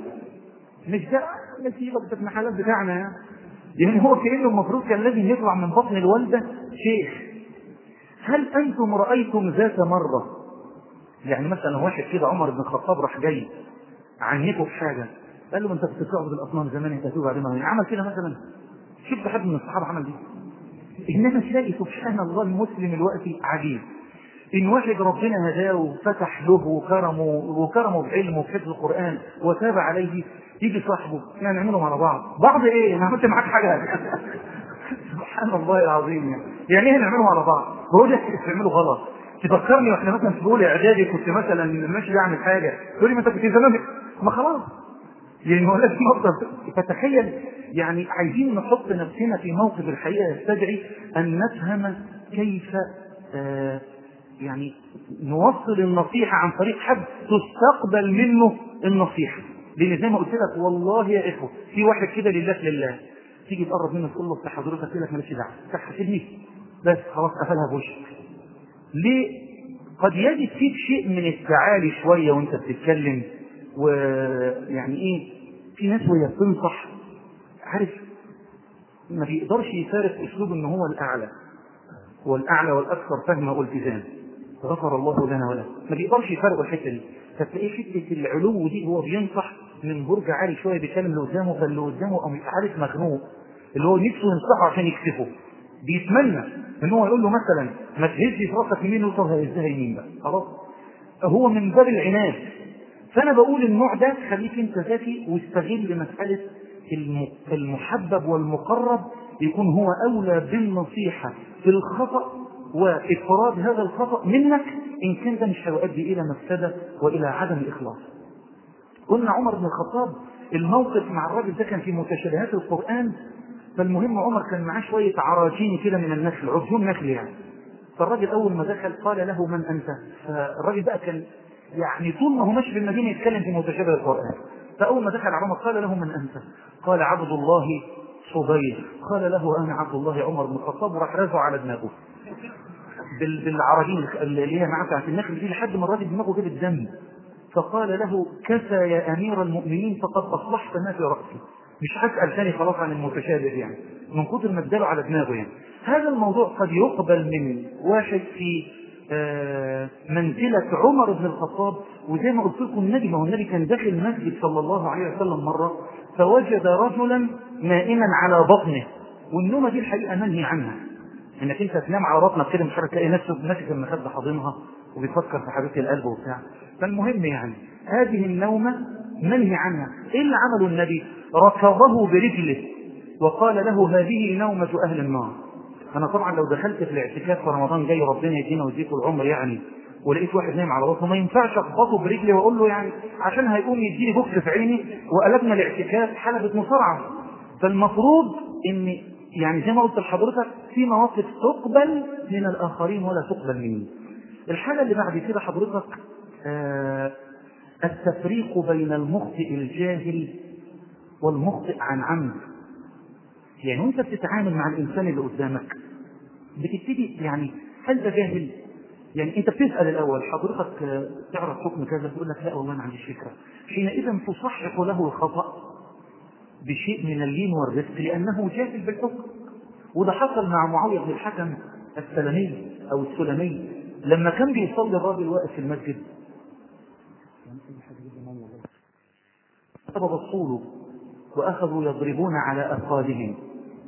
مش ده نسيبك ده ابن حلال بتاعنا. يعني هو كانه المفروض كان لازم يطلع من بطن الوالده شيخ. هل انتم رايتم ذات مره يعني مثلا واحد كده عمر بن الخطاب راح جاي عنيته بحاجه قال له انت كنت بتعبد الاصنام زمان انت هتوب بعدين عمل كده مثلا؟ شفت حد من الصحابه عمل دي؟ انما تلاقي سبحان الله المسلم الوقتي عجيب، ان واحد ربنا هداه وفتح له وكرمه بعلمه وحفظ القران وتاب عليه، يجي صاحبه احنا نعمله على بعض ايه؟ انا عملت معاك حاجه؟ سبحان الله العظيم. يعني ايه نعمله على بعض؟ بقول لك تعمله غلط. تفكرني واحنا مثلا في اولى اعدادي كنت مثلا ماشي بعمل حاجه تقول لي ما انت كنت زمان ما خلاص. يعني هو لازم افضل. فتخيل يعني عايزين نحط نفسنا في موقف الحقيقه يستدعي ان نفهم كيف يعني نوصل النصيحه عن طريق حد تستقبل منه النصيحه. لان زي ما قلت لك والله يا اخوه في واحد كده لله تيجي تقرب منه تقول له حضرتك يقول لك مالكش دعوه تحسبني بس خلاص قفلها بوشك. ليه؟ قد يجد فيك شيء من التعالي شويه وانت بتتكلم، ويعني ايه في ناس وهي بتنصح عارف ما بيقدرش يفارق اسلوب ان هو الاعلى والاكثر فهما والتزام، غفر الله لنا وله. ما بيقدرش يفارق الحته دي، فتلاقيه حته العلو دي هو بينصح من برج عالي شويه بيكلم اللي قدامه، فاللي قدامه او عارف مخنوق اللي هو نفسه ينصحه عشان يكسفه، بيتمنى ان هو يقول له مثلا ما تهزش راسك يمين وتقول هزها يمين بقى خلاص. هو من باب العناد. فانا بقول النوع ده خليك انت ذكي واستغل مساله المحبب والمقرب يكون هو اولى بالنصيحه في الخطا وافراد هذا الخطا منك ان كان ده مش هيؤدي الى مفسده والى عدم الاخلاص. قلنا عمر بن الخطاب الموقف مع الراجل ده كان في متشابهات القران، فالمهم عمر كان معاه شويه عراجين كده من النخل، عرجون نخل يعني. فالراجل اول ما دخل قال له من انت؟ فالراجل بقى كان يعني طول ما هو ماشي في المدينه يتكلم في متشابه القران. فاول ما دخل على عمر قال له من انت؟ قال عبد الله صبير. قال له انا عبد الله عمر بن الخطاب، وراح رازعه على دماغه بالعراجين اللي هي معاه بتاعت النخل دي لحد ما الراجل دماغه جاب الدم. فقال له كفى يا امير المؤمنين فقد اصلحت ما في راسي. مش هسأل ثاني خلاص عن المتشابه يعني من كتر ما اداله على دماغه يعني. هذا الموضوع قد يقبل من واحد في منزلة عمر بن الخطاب. وزي ما قلت لكم النبي، ما هو النبي كان داخل المسجد صلى الله عليه وسلم مرة فوجد رجلا نائما على بطنه، والنومة دي الحقيقة منهي عنها، انك انت تنام على بطنك كده مش عارف تلاقي نفسه ماسك المخدة حاضنها وبيفكر في حبيبة القلب وبتاع. فالمهم يعني هذه النومة منهي عنها. ايه اللي عمله النبي؟ ركضه برجله وقال له هذه نومة اهل النار. انا طبعا لو دخلت في الاعتكاف في رمضان جاي ربنا يدينا ويديكم العمر يعني، ولقيت واحد نايم على بطنه ما ينفعش اخبطه برجلي واقول له يعني عشان هيقوم يديني بوكس في عيني وقلبنا الاعتكاف حلبة مصارعة. فالمفروض ان يعني زي ما قلت لحضرتك في مواقف تقبل من الاخرين ولا تقبل مني. الحاجة اللي بعد كده حضرتك التفريق بين المخطئ الجاهل والمخطئ عن عمد. يعني وانت بتتعامل مع الانسان اللي قدامك بتبتدي يعني هل ده جاهل؟ يعني انت بتسأل الاول حضرتك تعرف حكم كذا، تقول لك لا والله ما عنديش فكرة. حينئذ تصحح له الخطأ بشيء من اللين والرفق لانه جاهل بالحكم. وده حصل مع معاوية بن الحكم السلمي او السلمي لما كان بيصلي الراجل واقف في المسجد سبب الصول واخذوا يضربون على افخاذهم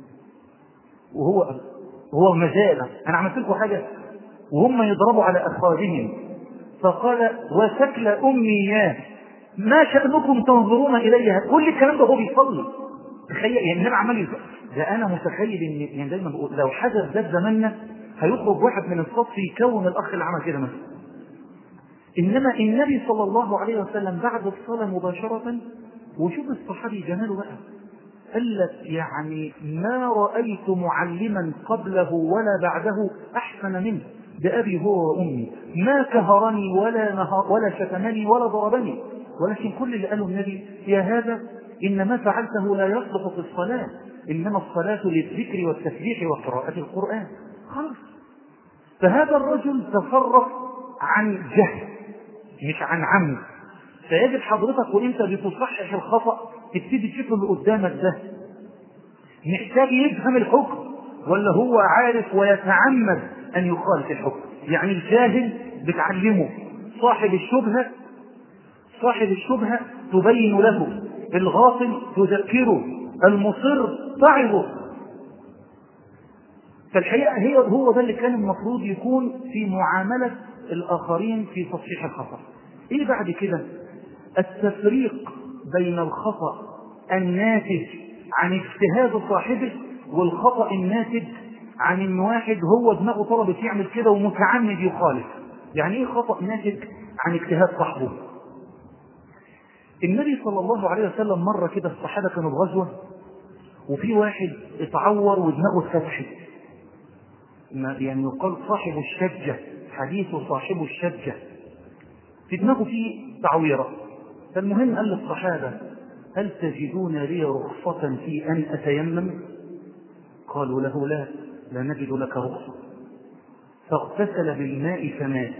وهو مزالة انا عملت لكم حاجة وهم يضربوا على افخاذهم. فقال وشكل امي ياه ما شأنكم تنظرون اليها. كل الكلام ده هو بيصلي. تخيل يعني انا عمال يصلي. ده انا متخيل ان يعني دايما بقول لو حدث ده زماننا هيخرج واحد من الصف يكون الاخ اللي عمل كده مثلا. انما النبي صلى الله عليه وسلم بعد الصلاة مباشرة، وشوف الصحابي جماله بقى، قال لك يعني ما رأيت معلما قبله ولا بعده أحسن منه بأبي هو وأمي، ما كهرني ولا شتمني ولا ضربني، ولكن كل اللي قاله النبي يا هذا إن ما فعلته لا يصلح في الصلاة، إنما الصلاة للذكر والتسبيح وقراءة القرآن. خلاص. فهذا الرجل تصرف عن جهل مش عن عمد. فيجب حضرتك وانت بتصحح الخطأ تبتدي تشوف اللي قدامك ده محتاج يفهم الحكم ولا هو عارف ويتعمد ان يخالف الحكم. يعني الجاهل بتعلمه، صاحب الشبهة تبين له، الغافل تذكره، المصر تعظه. فالحقيقة هو ده اللي كان المفروض يكون في معاملة الآخرين في تصحيح الخطأ. ايه بعد كده؟ التفريق بين الخطأ الناتج عن اجتهاد صاحبه والخطأ الناتج عن ان واحد هو دماغه طلبت يعمل كده ومتعمد يخالف. يعني ايه خطأ ناتج عن اجتهاد صاحبه؟ النبي صلى الله عليه وسلم مرة كده الصحابة كانوا بغزوة وفي واحد اتعور ودماغه اتفتحت، يعني يقال صاحب الشجة، حديث صاحب الشجة، في دماغه فيه تعويرة. فالمهم قال للصحابة هل تجدون لي رخصة في أن أتيمم؟ قالوا له لا نجد لك رخصة. فاغتسل بالماء فمات.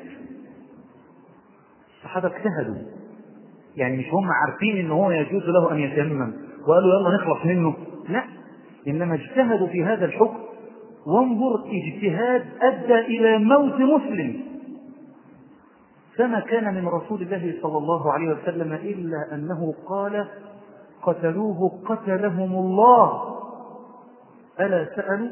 الصحابة اجتهدوا، يعني مش هم عارفين ان هو يجوز له أن يتيمم وقالوا يلا نخلص منه، لا، إنما اجتهدوا في هذا الحكم. وانظر اجتهاد أدى إلى موت مسلم. فما كان من رسول الله صلى الله عليه وسلم إلا أنه قال قتلوه قتلهم الله ألا سألوا.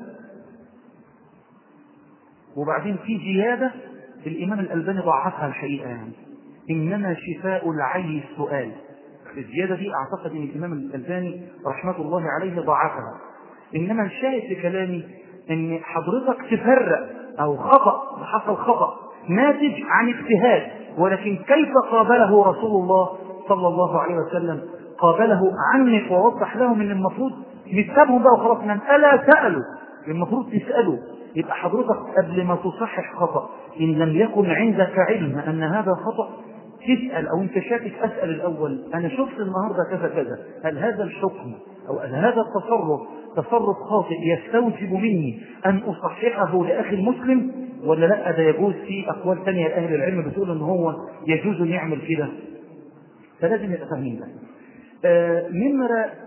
وبعدين في زيادة الإمام الألباني ضعفها الحقيقة، يعني إنما شفاء العي السؤال. الزيادة دي أعتقد أن الإمام الألباني رحمة الله عليه ضعفها. إنما الشاهد في كلامي أن حضرتك تفرق أو خطأ، حصل خطأ ناتج عن اجتهاد، ولكن كيف قابله رسول الله صلى الله عليه وسلم؟ قابله عنك ووضح لهم ان المفروض نسألهم بقى وخلاص. من ألا سألوا، المفروض تسألوا. يبقى حضرتك قبل ما تصحح خطأ إن لم يكن عندك علم أن هذا خطأ تسأل، أو أنت شاكك أسأل الأول أنا شفت النهاردة كذا كذا، هل هذا الحكم أو هل هذا التصرف تصرف خاطئ يستوجب مني أن أصححه لأخي المسلم ولا لا؟ ده يجوز. في أقوال ثانية لأهل العلم بتقول أن هو يجوز أن يعمل كده. فلازم يبقى فاهمين ده. نمرة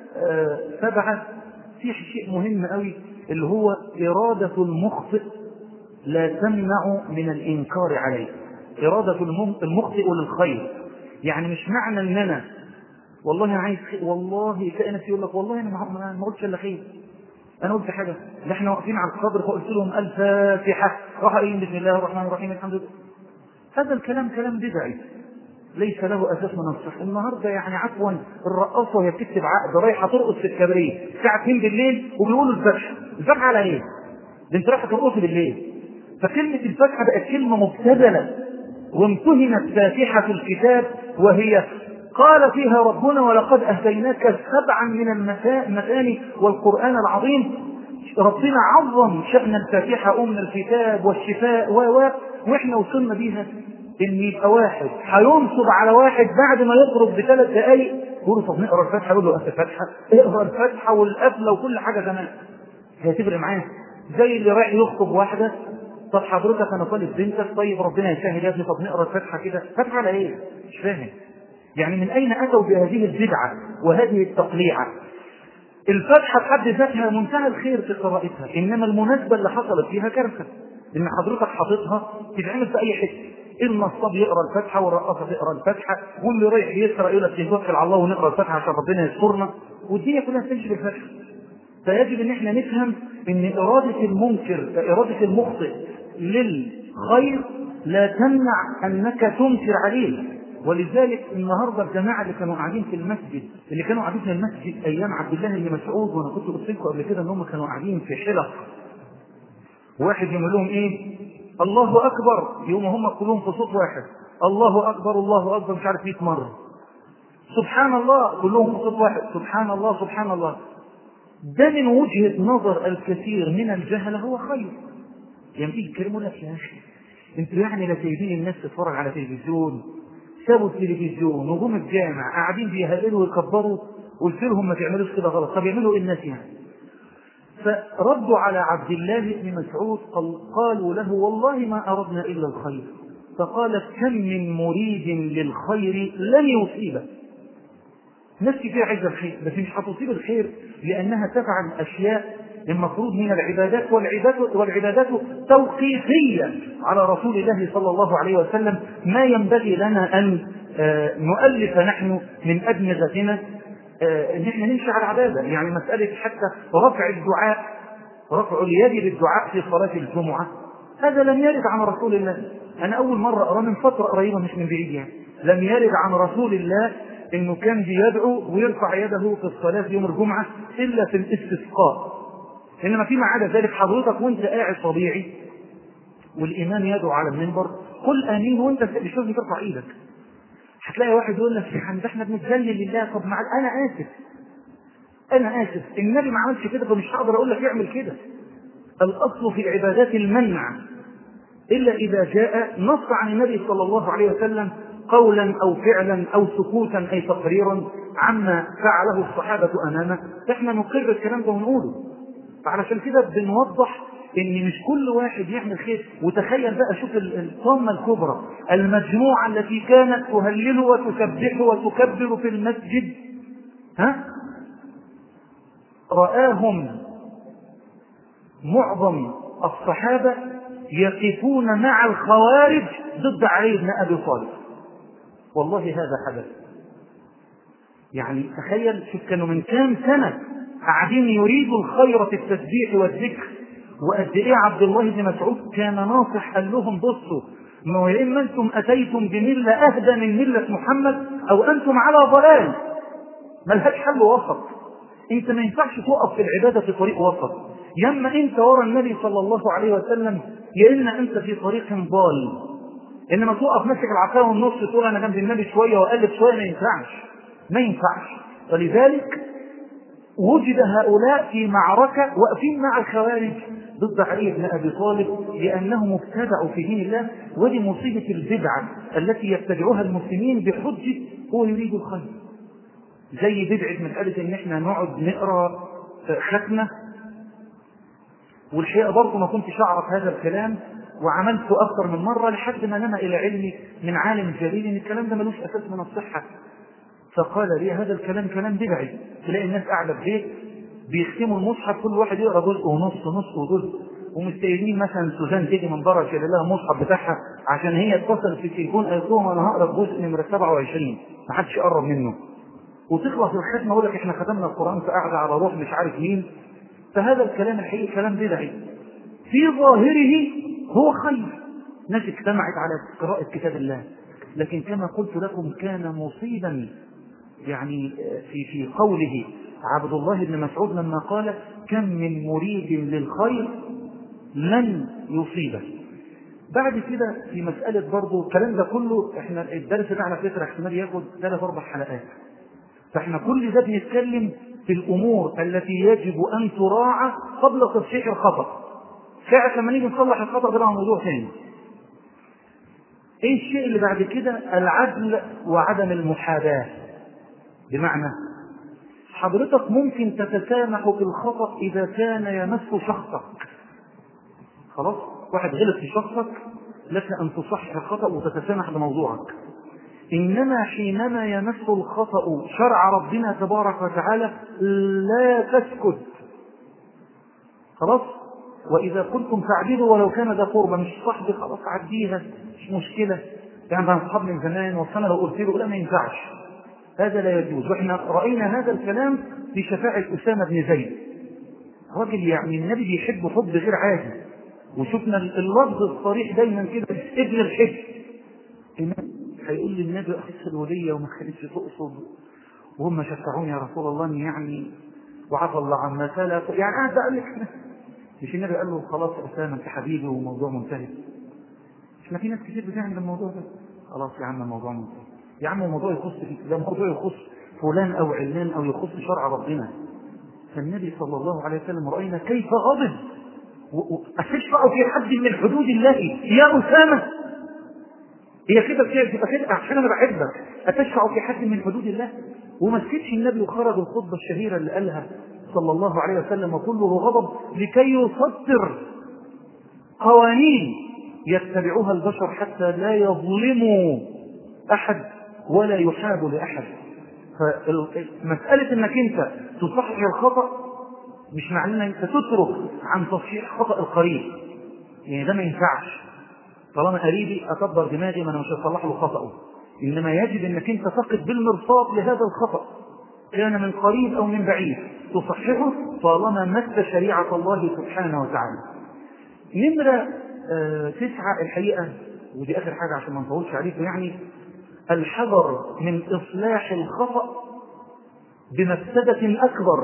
7 في شيء مهم قوي اللي هو إرادة المخطئ لا تمنع من الإنكار عليه. إرادة المخطئ للخير، يعني مش معنى ان انا والله عايز خير، والله كأنك يقول لك والله انا ما قلتش الا خير، انا قلت حاجه، ده احنا واقفين على القبر فقلت لهم الفاتحه، راح قايلين بسم الله الرحمن الرحيم الحمد لله. هذا الكلام كلام بدعي ليس له اساس من الصحه. النهارده يعني عفوا الرقاصه وهي بتكتب عقد رايحه ترقص في الكباريه الساعه 2 بالليل وبيقولوا الفتحه، الفتحه على ايه؟ ده انت رايحه ترقصي بالليل. فكلمه الفتحه بقت كلمه مبتذله، وامتهنت فاتحه الكتاب وهي قال فيها ربنا ولقد أهديناك 7 من المثاني والقرآن العظيم. ربنا عظم شأن الفاتحة أم الكتاب والشفاء وإحنا وصلنا بيها إن يبقى واحد هينصب على واحد بعد ما يخرج ب3 دقايق يقول له طب نقرأ الفاتحة، يقول له الفاتحة، اقرأ الفاتحة والقفلة وكل حاجة كمان. هي تفرق معاه زي اللي رايح يخطب واحدة، طب حضرتك أنا طالب بنتك، طيب ربنا يسهل يا ابني، طب نقرأ الفاتحة كده، فاتحة على إيه؟ مش فاهم. يعني من أين أتوا بهذه البدعة وهذه التقليعة؟ الفتحة بحد ذاتها منتهى الخير في قراءتها، إنما المناسبة اللي حصلت فيها كارثة، إن حضرتك حاططها تتعمل في أي حتة، النصاب يقرأ الفتحة والرقاصة تقرأ الفتحة واللي رايح يقرأ يقول لك نتوكل على الله ونقرأ الفتحة عشان ربنا يسترنا، والدنيا كلها تمشي بالفتحة. فيجب إن احنا نفهم إن إرادة المنكر، إرادة المخطئ للخير لا تمنع أنك تنكر عليه. ولذلك النهارده الجماعه اللي كانوا قاعدين في المسجد، اللي كانوا قاعدين في المسجد ايام عبد الله بن مسعود، وانا كنت قلت لكم قبل كده ان هم كانوا قاعدين في حلق، واحد يقول لهم ايه؟ الله اكبر، يوم هم كلهم في صوت واحد، الله اكبر الله اكبر مش عارف 100 مره، سبحان الله كلهم في صوت واحد، سبحان الله سبحان الله. ده من وجهه نظر الكثير من الجهله هو خير. يعني تيجي يكلموا لك يا اخي انتوا يعني لا سايبين الناس تتفرج على تلفزيون، سابوا التلفزيون وجم الجامع قاعدين بيهللوا ويكبروا، قلت لهم ما تعملوش كده غلط، طب يعملوا ايه الناس يعني؟ فردوا على عبد الله بن مسعود قالوا له والله ما اردنا الا الخير، فقال كم من مريد للخير لن يصيبه. ناس كتير عايزه الخير بس مش هتصيب الخير لانها تفعل اشياء المفروض من العبادات، والعبادات توقيفية على رسول الله صلى الله عليه وسلم، ما ينبغي لنا أن نؤلف نحن من أدمغتنا ان احنا نمشي على العبادة. يعني مسألة حتى رفع الدعاء، رفع اليد للدعاء في صلاة الجمعة، هذا لم يرد عن رسول الله. أنا أول مرة أرى من فترة قريبة مش من بعيد يعني، لم يرد عن رسول الله إنه كان بيدعو ويرفع يده في الصلاة يوم الجمعة إلا في الاستسقاء. إنما فيما عدا ذلك حضرتك وانت قاعد طبيعي والإمام يدعو على المنبر قل آمين وانت مش لازم ترفع ايدك. هتلاقي واحد يقول لك احنا بنتذلل لله، طب أنا آسف النبي ما عملش كده فمش هقدر أقول لك يعمل كده. الأصل في العبادات المنع إلا إذا جاء نص عن النبي صلى الله عليه وسلم قولا أو فعلا أو سكوتا أي تقريرا عما فعله الصحابة أمامه، احنا نقر الكلام ده ونقوله. فعلشان كده بنوضح ان مش كل واحد يعمل خير. وتخيل بقى شوف الطامة الكبرى المجموعة التي كانت تهلل وتسبح وتكبر في المسجد، رآهم معظم الصحابة يقفون مع الخوارج ضد علي بن أبي طالب. والله هذا حدث. يعني تخيل شوف كانوا من كام سنة قاعدين يريدوا الخير في التسبيح والذكر، وقد ايه عبد الله بن مسعود كان ناصح، قال لهم بصوا ما هو يا اما انتم اتيتم بمله اهدى من مله محمد او انتم على ضلال، ملهاش حل وسط. انت ما ينفعش تقف في العباده في طريق وسط، يا اما انت ورا النبي صلى الله عليه وسلم يا اما انت في طريق ضال. انما تقف ماسك العصايه والنص تقول انا جنب النبي شويه واقلب شويه، ما ينفعش. ولذلك وجد هؤلاء في معركة واقفين مع الخوارج ضد علي بن أبي طالب لأنهم ابتدعوا في دين الله. ودي مصيبة البدعة التي يبتدعوها المسلمين بحجة هو يريد الخير. زي بدعة مسألة إن احنا نقعد نقرأ ختمة، والحقيقة برضه ما كنتش أعرف هذا الكلام وعملته أكثر من مرة لحد ما نما إلى علمي من عالم جليل إن الكلام ده ملوش أساس من الصحة. فقال لي هذا الكلام كلام بدعي. تلاقي الناس قاعدة في بيت بيختموا المصحف، كل واحد يقرأ جزء ونص وجزء، ومستنيين مثلا سوزان تيجي من بره تشيل لها المصحف بتاعها عشان هي اتصل في التليفون قالت لهم انا هقرا الجزء نمره 27 ما حدش يقرب منه، وتخلص الختمه يقول لك احنا ختمنا القران في قاعده على روح مش عارف مين. فهذا الكلام الحقيقي كلام بدعي في ظاهره هو خير، ناس اجتمعت على قراءه كتاب الله، لكن كما قلت لكم كان مصيبا يعني في قوله عبد الله بن مسعود لما قال كم من مريد للخير لن يصيبه. بعد كده في مسألة برضو الكلام ده كله، احنا الدرس ده على فكرة احتمال ياخد 3-4 حلقات، فاحنا كل ده بنتكلم في الأمور التي يجب أن تراعى قبل تصحيح الخطأ. ساعة لما نيجي نصلح الخطأ ده موضوع ثاني. ايه الشيء اللي بعد كده؟ العدل وعدم المحاباة. بمعنى حضرتك ممكن تتسامح في الخطأ إذا كان يمس شخصك، خلاص واحد غلط في شخصك لك أن تصحح الخطأ وتتسامح بموضوعك، إنما حينما يمس الخطأ شرع ربنا تبارك وتعالى لا تسكت، خلاص. وإذا قلتم فاعدلوا ولو كان ذا قربى، مش صاحبي خلاص عديها مش مشكلة، يعني أنا أصحاب من زمان وأنا لو قلت له لا ما ينفعش، هذا لا يجوز. وإحنا رأينا هذا الكلام في شفاعة أسامة بن زيد، راجل يعني النبي بيحب حب غير عادي، وشفنا اللفظ الصريح دايما كده ابن الحب. هيقول لي النبي أخذ الولية وما خليتش تقصد وهم شفعوني يا رسول الله أن يعني وعفى الله عما سلف، يعني قاعد أقول لك مش النبي قال له خلاص يا أسامة أنت حبيبي وموضوع منتهي؟ مش ما في ناس كتير بتعمل الموضوع ده، خلاص يا عم الموضوع منتهي، يا عم الموضوع يخص ده موضوع يخص فلان أو علان أو يخص شرع ربنا. فالنبي صلى الله عليه وسلم رأينا كيف غضب، أتشفع في حد من حدود الله يا أسامة؟ هي كده عشان أنا بحبك أتشفع في حد من حدود الله؟ وما سكتش النبي وخرج الخطبة الشهيرة اللي قالها صلى الله عليه وسلم وكله غضب لكي يسطر قوانين يتبعوها البشر حتى لا يظلموا أحد ولا يحاب لأحد. فمسألة أنك أنت تصحح الخطأ مش معنى أنك تترك عن تصحيح خطأ القريب، يعني ده ما ينفعش. طالما قريبي أكبر دماغي ما أنا مش هصلح له خطأه، إنما يجب أنك أنت تقف بالمرصاد لهذا الخطأ كان من قريب أو من بعيد تصححه طالما مس شريعة الله سبحانه وتعالى. نمرة 9 الحقيقة، ودي آخر حاجة عشان ما نطولش عليكم، يعني الحذر من إصلاح الخطأ بمفسدة أكبر.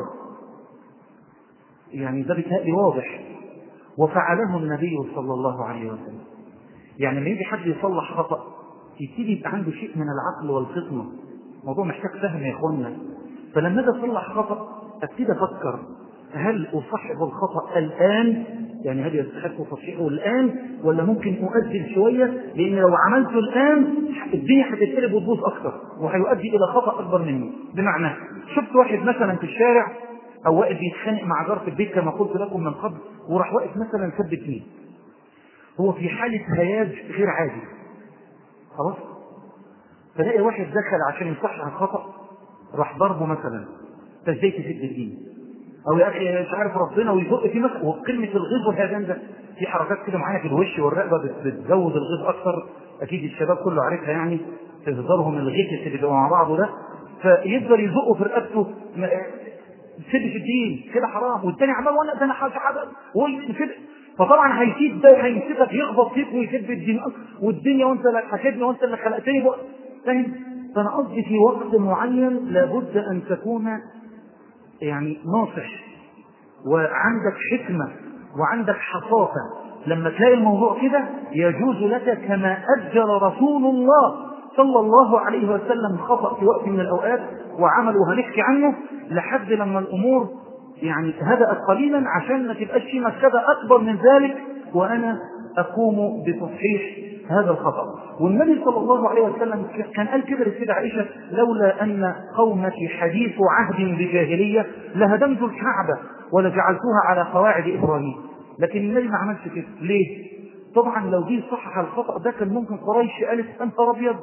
يعني ده بتهيألي واضح وفعله النبي صلى الله عليه وسلم. يعني لما يجي حد يصلح خطأ يبتدي يبقى عنده شيء من العقل والفطنة، الموضوع محتاج فهم يا اخوانا. فلما اجي اصلح خطأ ابتدي افكر هل اصحح الخطأ الآن، يعني هل يستحق تصحيحه الآن ولا ممكن اؤجل شوية، لان لو عملته الآن الدنيا هتتقلب وتبوظ اكثر وهيؤدي الى خطأ اكبر منه. بمعنى شفت واحد مثلا في الشارع او واقف بيتخانق مع جار في البيت كما قلت لكم من قبل، وراح واقف مثلا ثبت مين، هو في حالة هياج غير عادي، خلاص. فلاقي واحد دخل عشان يصحح الخطأ راح ضربه مثلا، انت ازاي تسد الدين، او يا اخي مش عارف ربنا ويزق في مثلا. وكلمة الغيظ والهيجان ده في حركات كده معايا في الوش والرقبة بتزود الغيظ اكثر، اكيد الشباب كله عارفها، يعني تهزرهم الغيث اللي بيبقوا مع بعضه ده، فيقدر يزقه في رقبته تسد الدين كده حرام، والتاني عمال وانا ده انا حاجه ويسد. فطبعا هيسيب ده هيمسكك يخبط فيك ويسد الدين والدنيا وانت اللي حكيتني وانت اللي خلقتني بقى، فاهم؟ فانا قصدي في وقت معين لابد ان تكون يعني ناصح وعندك حكمة وعندك حصافة. لما تلاقي الموضوع كده يجوز لك كما أجل رسول الله صلى الله عليه وسلم خطأ في وقت من الأوقات وعمل وهنحكي عنه لحد لما الأمور يعني هدأت قليلا عشان ما تبقاش في مفسدة أكبر من ذلك وأنا أقوم بتصحيح هذا الخطأ. والنبي صلى الله عليه وسلم كان قال كده للسيدة عائشة لولا أن قومتي حديث عهد بجاهلية لهدمت الكعبة ولجعلتها على قواعد إبراهيم. لكن النبي ما عملش كده. ليه؟ طبعا لو دي صحح الخطأ ده كان ممكن قريش قالت أنت أبيض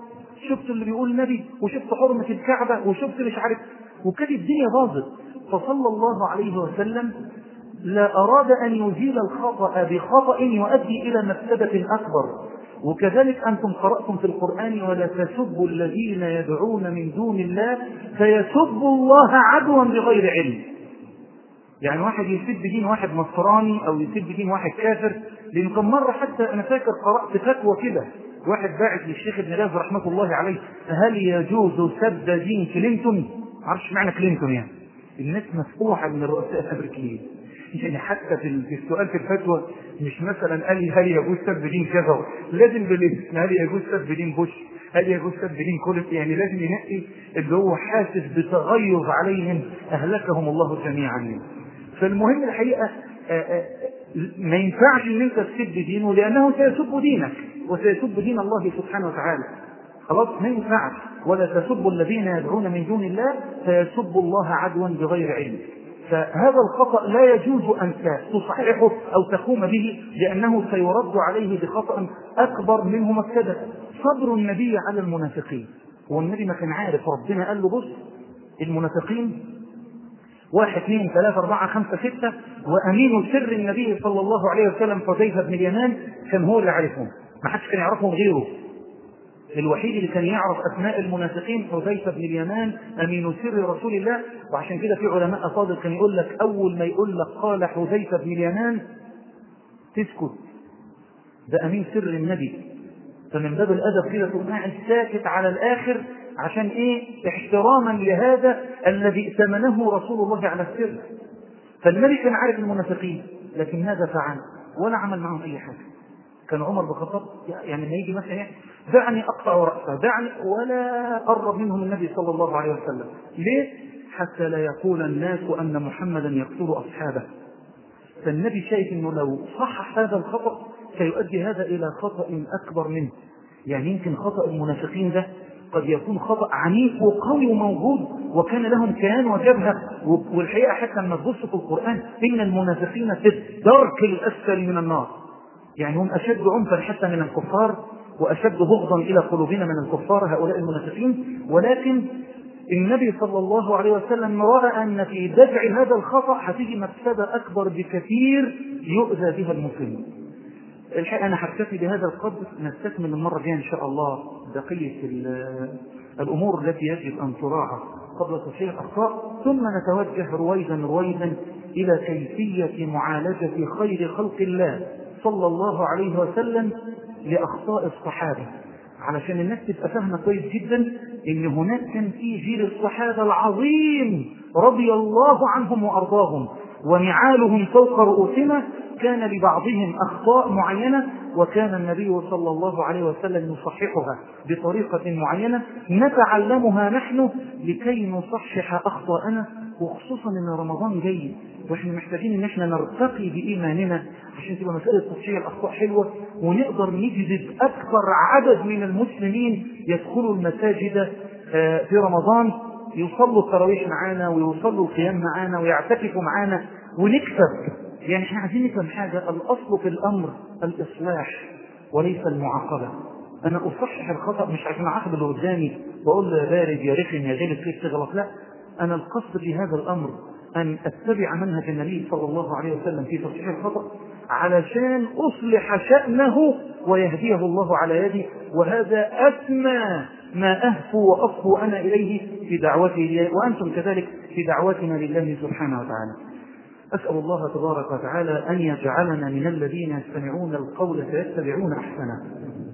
شفت اللي بيقول نبي، وشفت حرمة الكعبة، وشفت مش عارف، وكانت الدنيا باظت. فصلى الله عليه وسلم لا أراد أن يزيل الخطأ بخطأ يؤدي إلى مفسدة أكبر. وكذلك أنتم قرأتم في القرآن ولا تسبوا الذين يدعون من دون الله فيسبوا الله عدوا بغير علم. يعني واحد يسب دين واحد نصراني أو يسب دين واحد كافر. لأن كم مرة حتى أنا فاكر قرأت فتوى كده، واحد باعث للشيخ ابن باز رحمة الله عليه: هل يجوز سب دين كلينتون؟ معرفش معنى كلينتون، يعني الناس مسؤوحة من الرؤساء الأمريكيين. يعني حتى في السؤال في الفتوى مش مثلا قال لي هل يجوز سب دين كذا، لازم بالاسم: هل يجوز سب دين بوش، هل يجوز سب دين كولت. يعني لازم ينقي اللي هو حاسس بتغيظ عليهم أهلكهم الله جميعا. فالمهم الحقيقة ما ينفعش ان انت تسب دينه، لانه سيسب دينك وسيسب دين الله سبحانه وتعالى. خلاص ما ينفعش. ولا تسبوا الذين يدعون من دون الله فيسبوا الله عدوا بغير علم. فهذا الخطأ لا يجوز أن تصححه أو تقوم به، لأنه سيرد عليه بخطأ أكبر منه مفسدة. صبر النبي على المنافقين، والنبي ما كان عارف، ربنا قال له: بص المنافقين 1 2 3 4 5 6، وأمين سر النبي صلى الله عليه وسلم حذيفة بن اليمان كان هو اللي عارفهم، ما حدش كان يعرفهم غيره. الوحيد اللي كان يعرف أسماء المنافقين حذيفة بن اليمان أمين سر رسول الله. وعشان كده في علماء أفاضل كان يقول لك أول ما يقول لك قال حذيفة بن اليمان تسكت، ده أمين سر النبي. فمن باب الأدب كده تقوم قاعد ساكت على الآخر، عشان إيه؟ احتراما لهذا الذي ائتمنه رسول الله على السر. فالنبي كان عارف المنافقين، لكن ماذا فعل؟ ولا عمل معهم أي حاجة. كان عمر بن الخطاب يعني ما يجي مثلا: دعني أقطع رأسه، دعني، ولا قرب منهم النبي صلى الله عليه وسلم. ليه؟ حتى لا يقول الناس أن محمدا يقتل أصحابه. فالنبي شايف أنه لو صحح هذا الخطأ سيؤدي هذا إلى خطأ أكبر منه. يعني يمكن خطأ المنافقين ده قد يكون خطأ عنيف وقوي وموجود، وكان لهم كيان وجبهة. والحقيقة حتى لما تبص في القرآن إن المنافقين في الدرك الأسفل من النار، يعني هم أشد عنفا حتى من الكفار، وأشد بغضا إلى قلوبنا من الكفار هؤلاء المنافقين. ولكن النبي صلى الله عليه وسلم رأى أن في دفع هذا الخطأ هتيجي مفسدة أكبر بكثير يؤذى بها المسلمين. الحقيقة أنا حكتفي بهذا القدر، نستكمل المرة الجاية إن شاء الله بقية الأمور التي يجب أن تراعى قبل تصحيح الأخطاء، ثم نتوجه رويدا إلى كيفية معالجة خير خلق الله صلى الله عليه وسلم لأخطاء الصحابة، علشان الناس تبقى فاهمة كويس جدا إن هناك كان في جيل الصحابة العظيم رضي الله عنهم وأرضاهم، ونعالهم فوق رؤوسنا كان لبعضهم أخطاء معينة، وكان النبي صلى الله عليه وسلم يصححها بطريقة معينة نتعلمها نحن لكي نصحح أخطاءنا. وخصوصا أن رمضان جاي وإحنا محتاجين أن احنا نرتقي بإيماننا عشان تبقى مسألة تصحيح الأخطاء حلوة، ونقدر نجذب أكبر عدد من المسلمين يدخلوا المساجد في رمضان، يصلوا التراويح معانا ويصلوا القيام معانا ويعتكفوا معانا ونكسب. يعني احنا عايزين نفهم حاجة: الأصل في الأمر الإصلاح وليس المعاقبة. أنا أصحح الخطأ مش عشان أعاقب اللي قدامي وأقول له يا بارد يا رخم يا غلط كيف تغلط، لا، أنا القصد في هذا الأمر أن أتبع منهج النبي صلى الله عليه وسلم في تصحيح الخطأ علشان أصلح شأنه ويهديه الله على يدي. وهذا أسمى ما أهفو وأصفو أنا إليه في دعوتي، وأنتم كذلك في دعوتنا لله سبحانه وتعالى. أسأل الله تبارك وتعالى أن يجعلنا من الذين يستمعون القول فيتبعون أحسنه.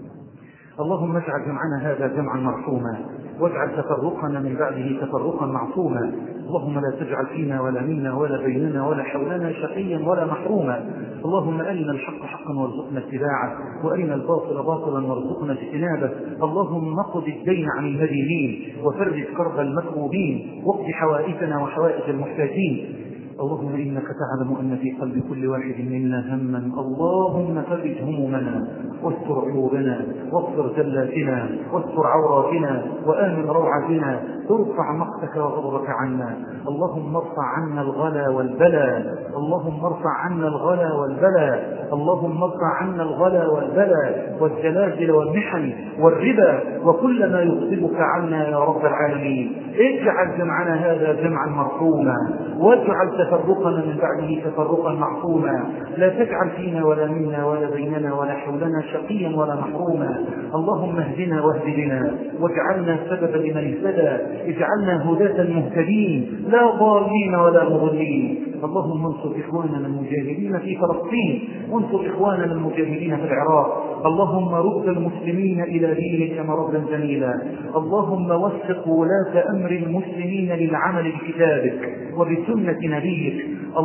اللهم اجعل جمعنا هذا جمعا مرحوما، واجعل تفرقنا من بعده تفرقا معصوما. اللهم لا تجعل فينا ولا منا ولا بيننا ولا حولنا شقيا ولا محروما. اللهم أرنا الحق حقا وارزقنا اتباعه، وأرنا الباطل باطلا وارزقنا اجتنابه. اللهم اقض الدين عن المدينين، وفرج كرب المكروبين، واقض حوائجنا وحوائج المحتاجين. اللهم إنك تعلم أن في قلب كل واحد منا هما، اللهم فرج همومنا واستر عيوبنا واغفر زلاتنا واستر عوراتنا وآمن روعتنا. ترفع مقتك وغضبك عنا. اللهم ارفع عنا الغلا والبلاء، اللهم ارفع عنا الغلا والبلاء، اللهم ارفع عنا الغلا والبلاء والزلازل والمحن والربا وكل ما يغضبك عنا يا رب العالمين. اجعل جمعنا هذا جمعا مرحوما، واجعل تفرقنا من بعده تفرقا معصوما. لا تجعل فينا ولا منا ولا بيننا ولا حولنا شقيا ولا محروما. اللهم اهدنا واهد بنا، واجعلنا سببا لمن اهتدى، اجعلنا هداة مهتدين لا ضالين ولا مضلين. اللهم انصر إخواننا المجاهدين في فلسطين، وانصر إخواننا المجاهدين في العراق. اللهم رد المسلمين إلى دينك مردا جميلا. اللهم وفق ولاة أمر المسلمين للعمل بكتابك وبسنة نبيك.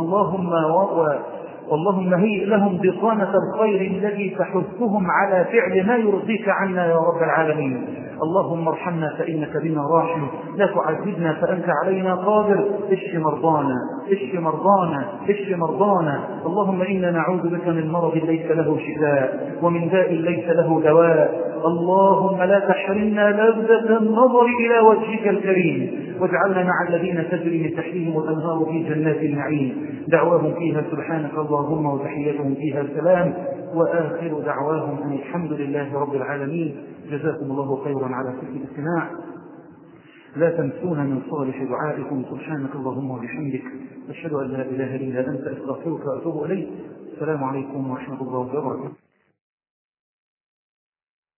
اللهم هيئ لهم بطانة الخير الذي تحثهم على فعل ما يرضيك عنا يا رب العالمين. اللهم ارحمنا فإنك بنا راحم، لا تعذبنا فأنت علينا قادر. اشف مرضانا، اشف مرضانا، اشف مرضانا. اللهم إنا نعوذ بك من مرض ليس له شفاء ومن داء ليس له دواء. اللهم لا تحرمنا لذة النظر إلى وجهك الكريم، واجعلنا مع الذين تجري من تحتهم الأنهار في جنات النعيم، دعواهم فيها سبحانك اللهم وتحياتهم فيها سلام، وآخر دعواهم أن الحمد لله رب العالمين. جزاكم الله خيرا على كل الاستماع. لا تنسونا من صالح دعائكم. سبحانك اللهم وبحمدك، أشهد أن لا إله إلا أنت، أستغفرك وأتوب إليك. السلام عليكم ورحمة الله وبركاته.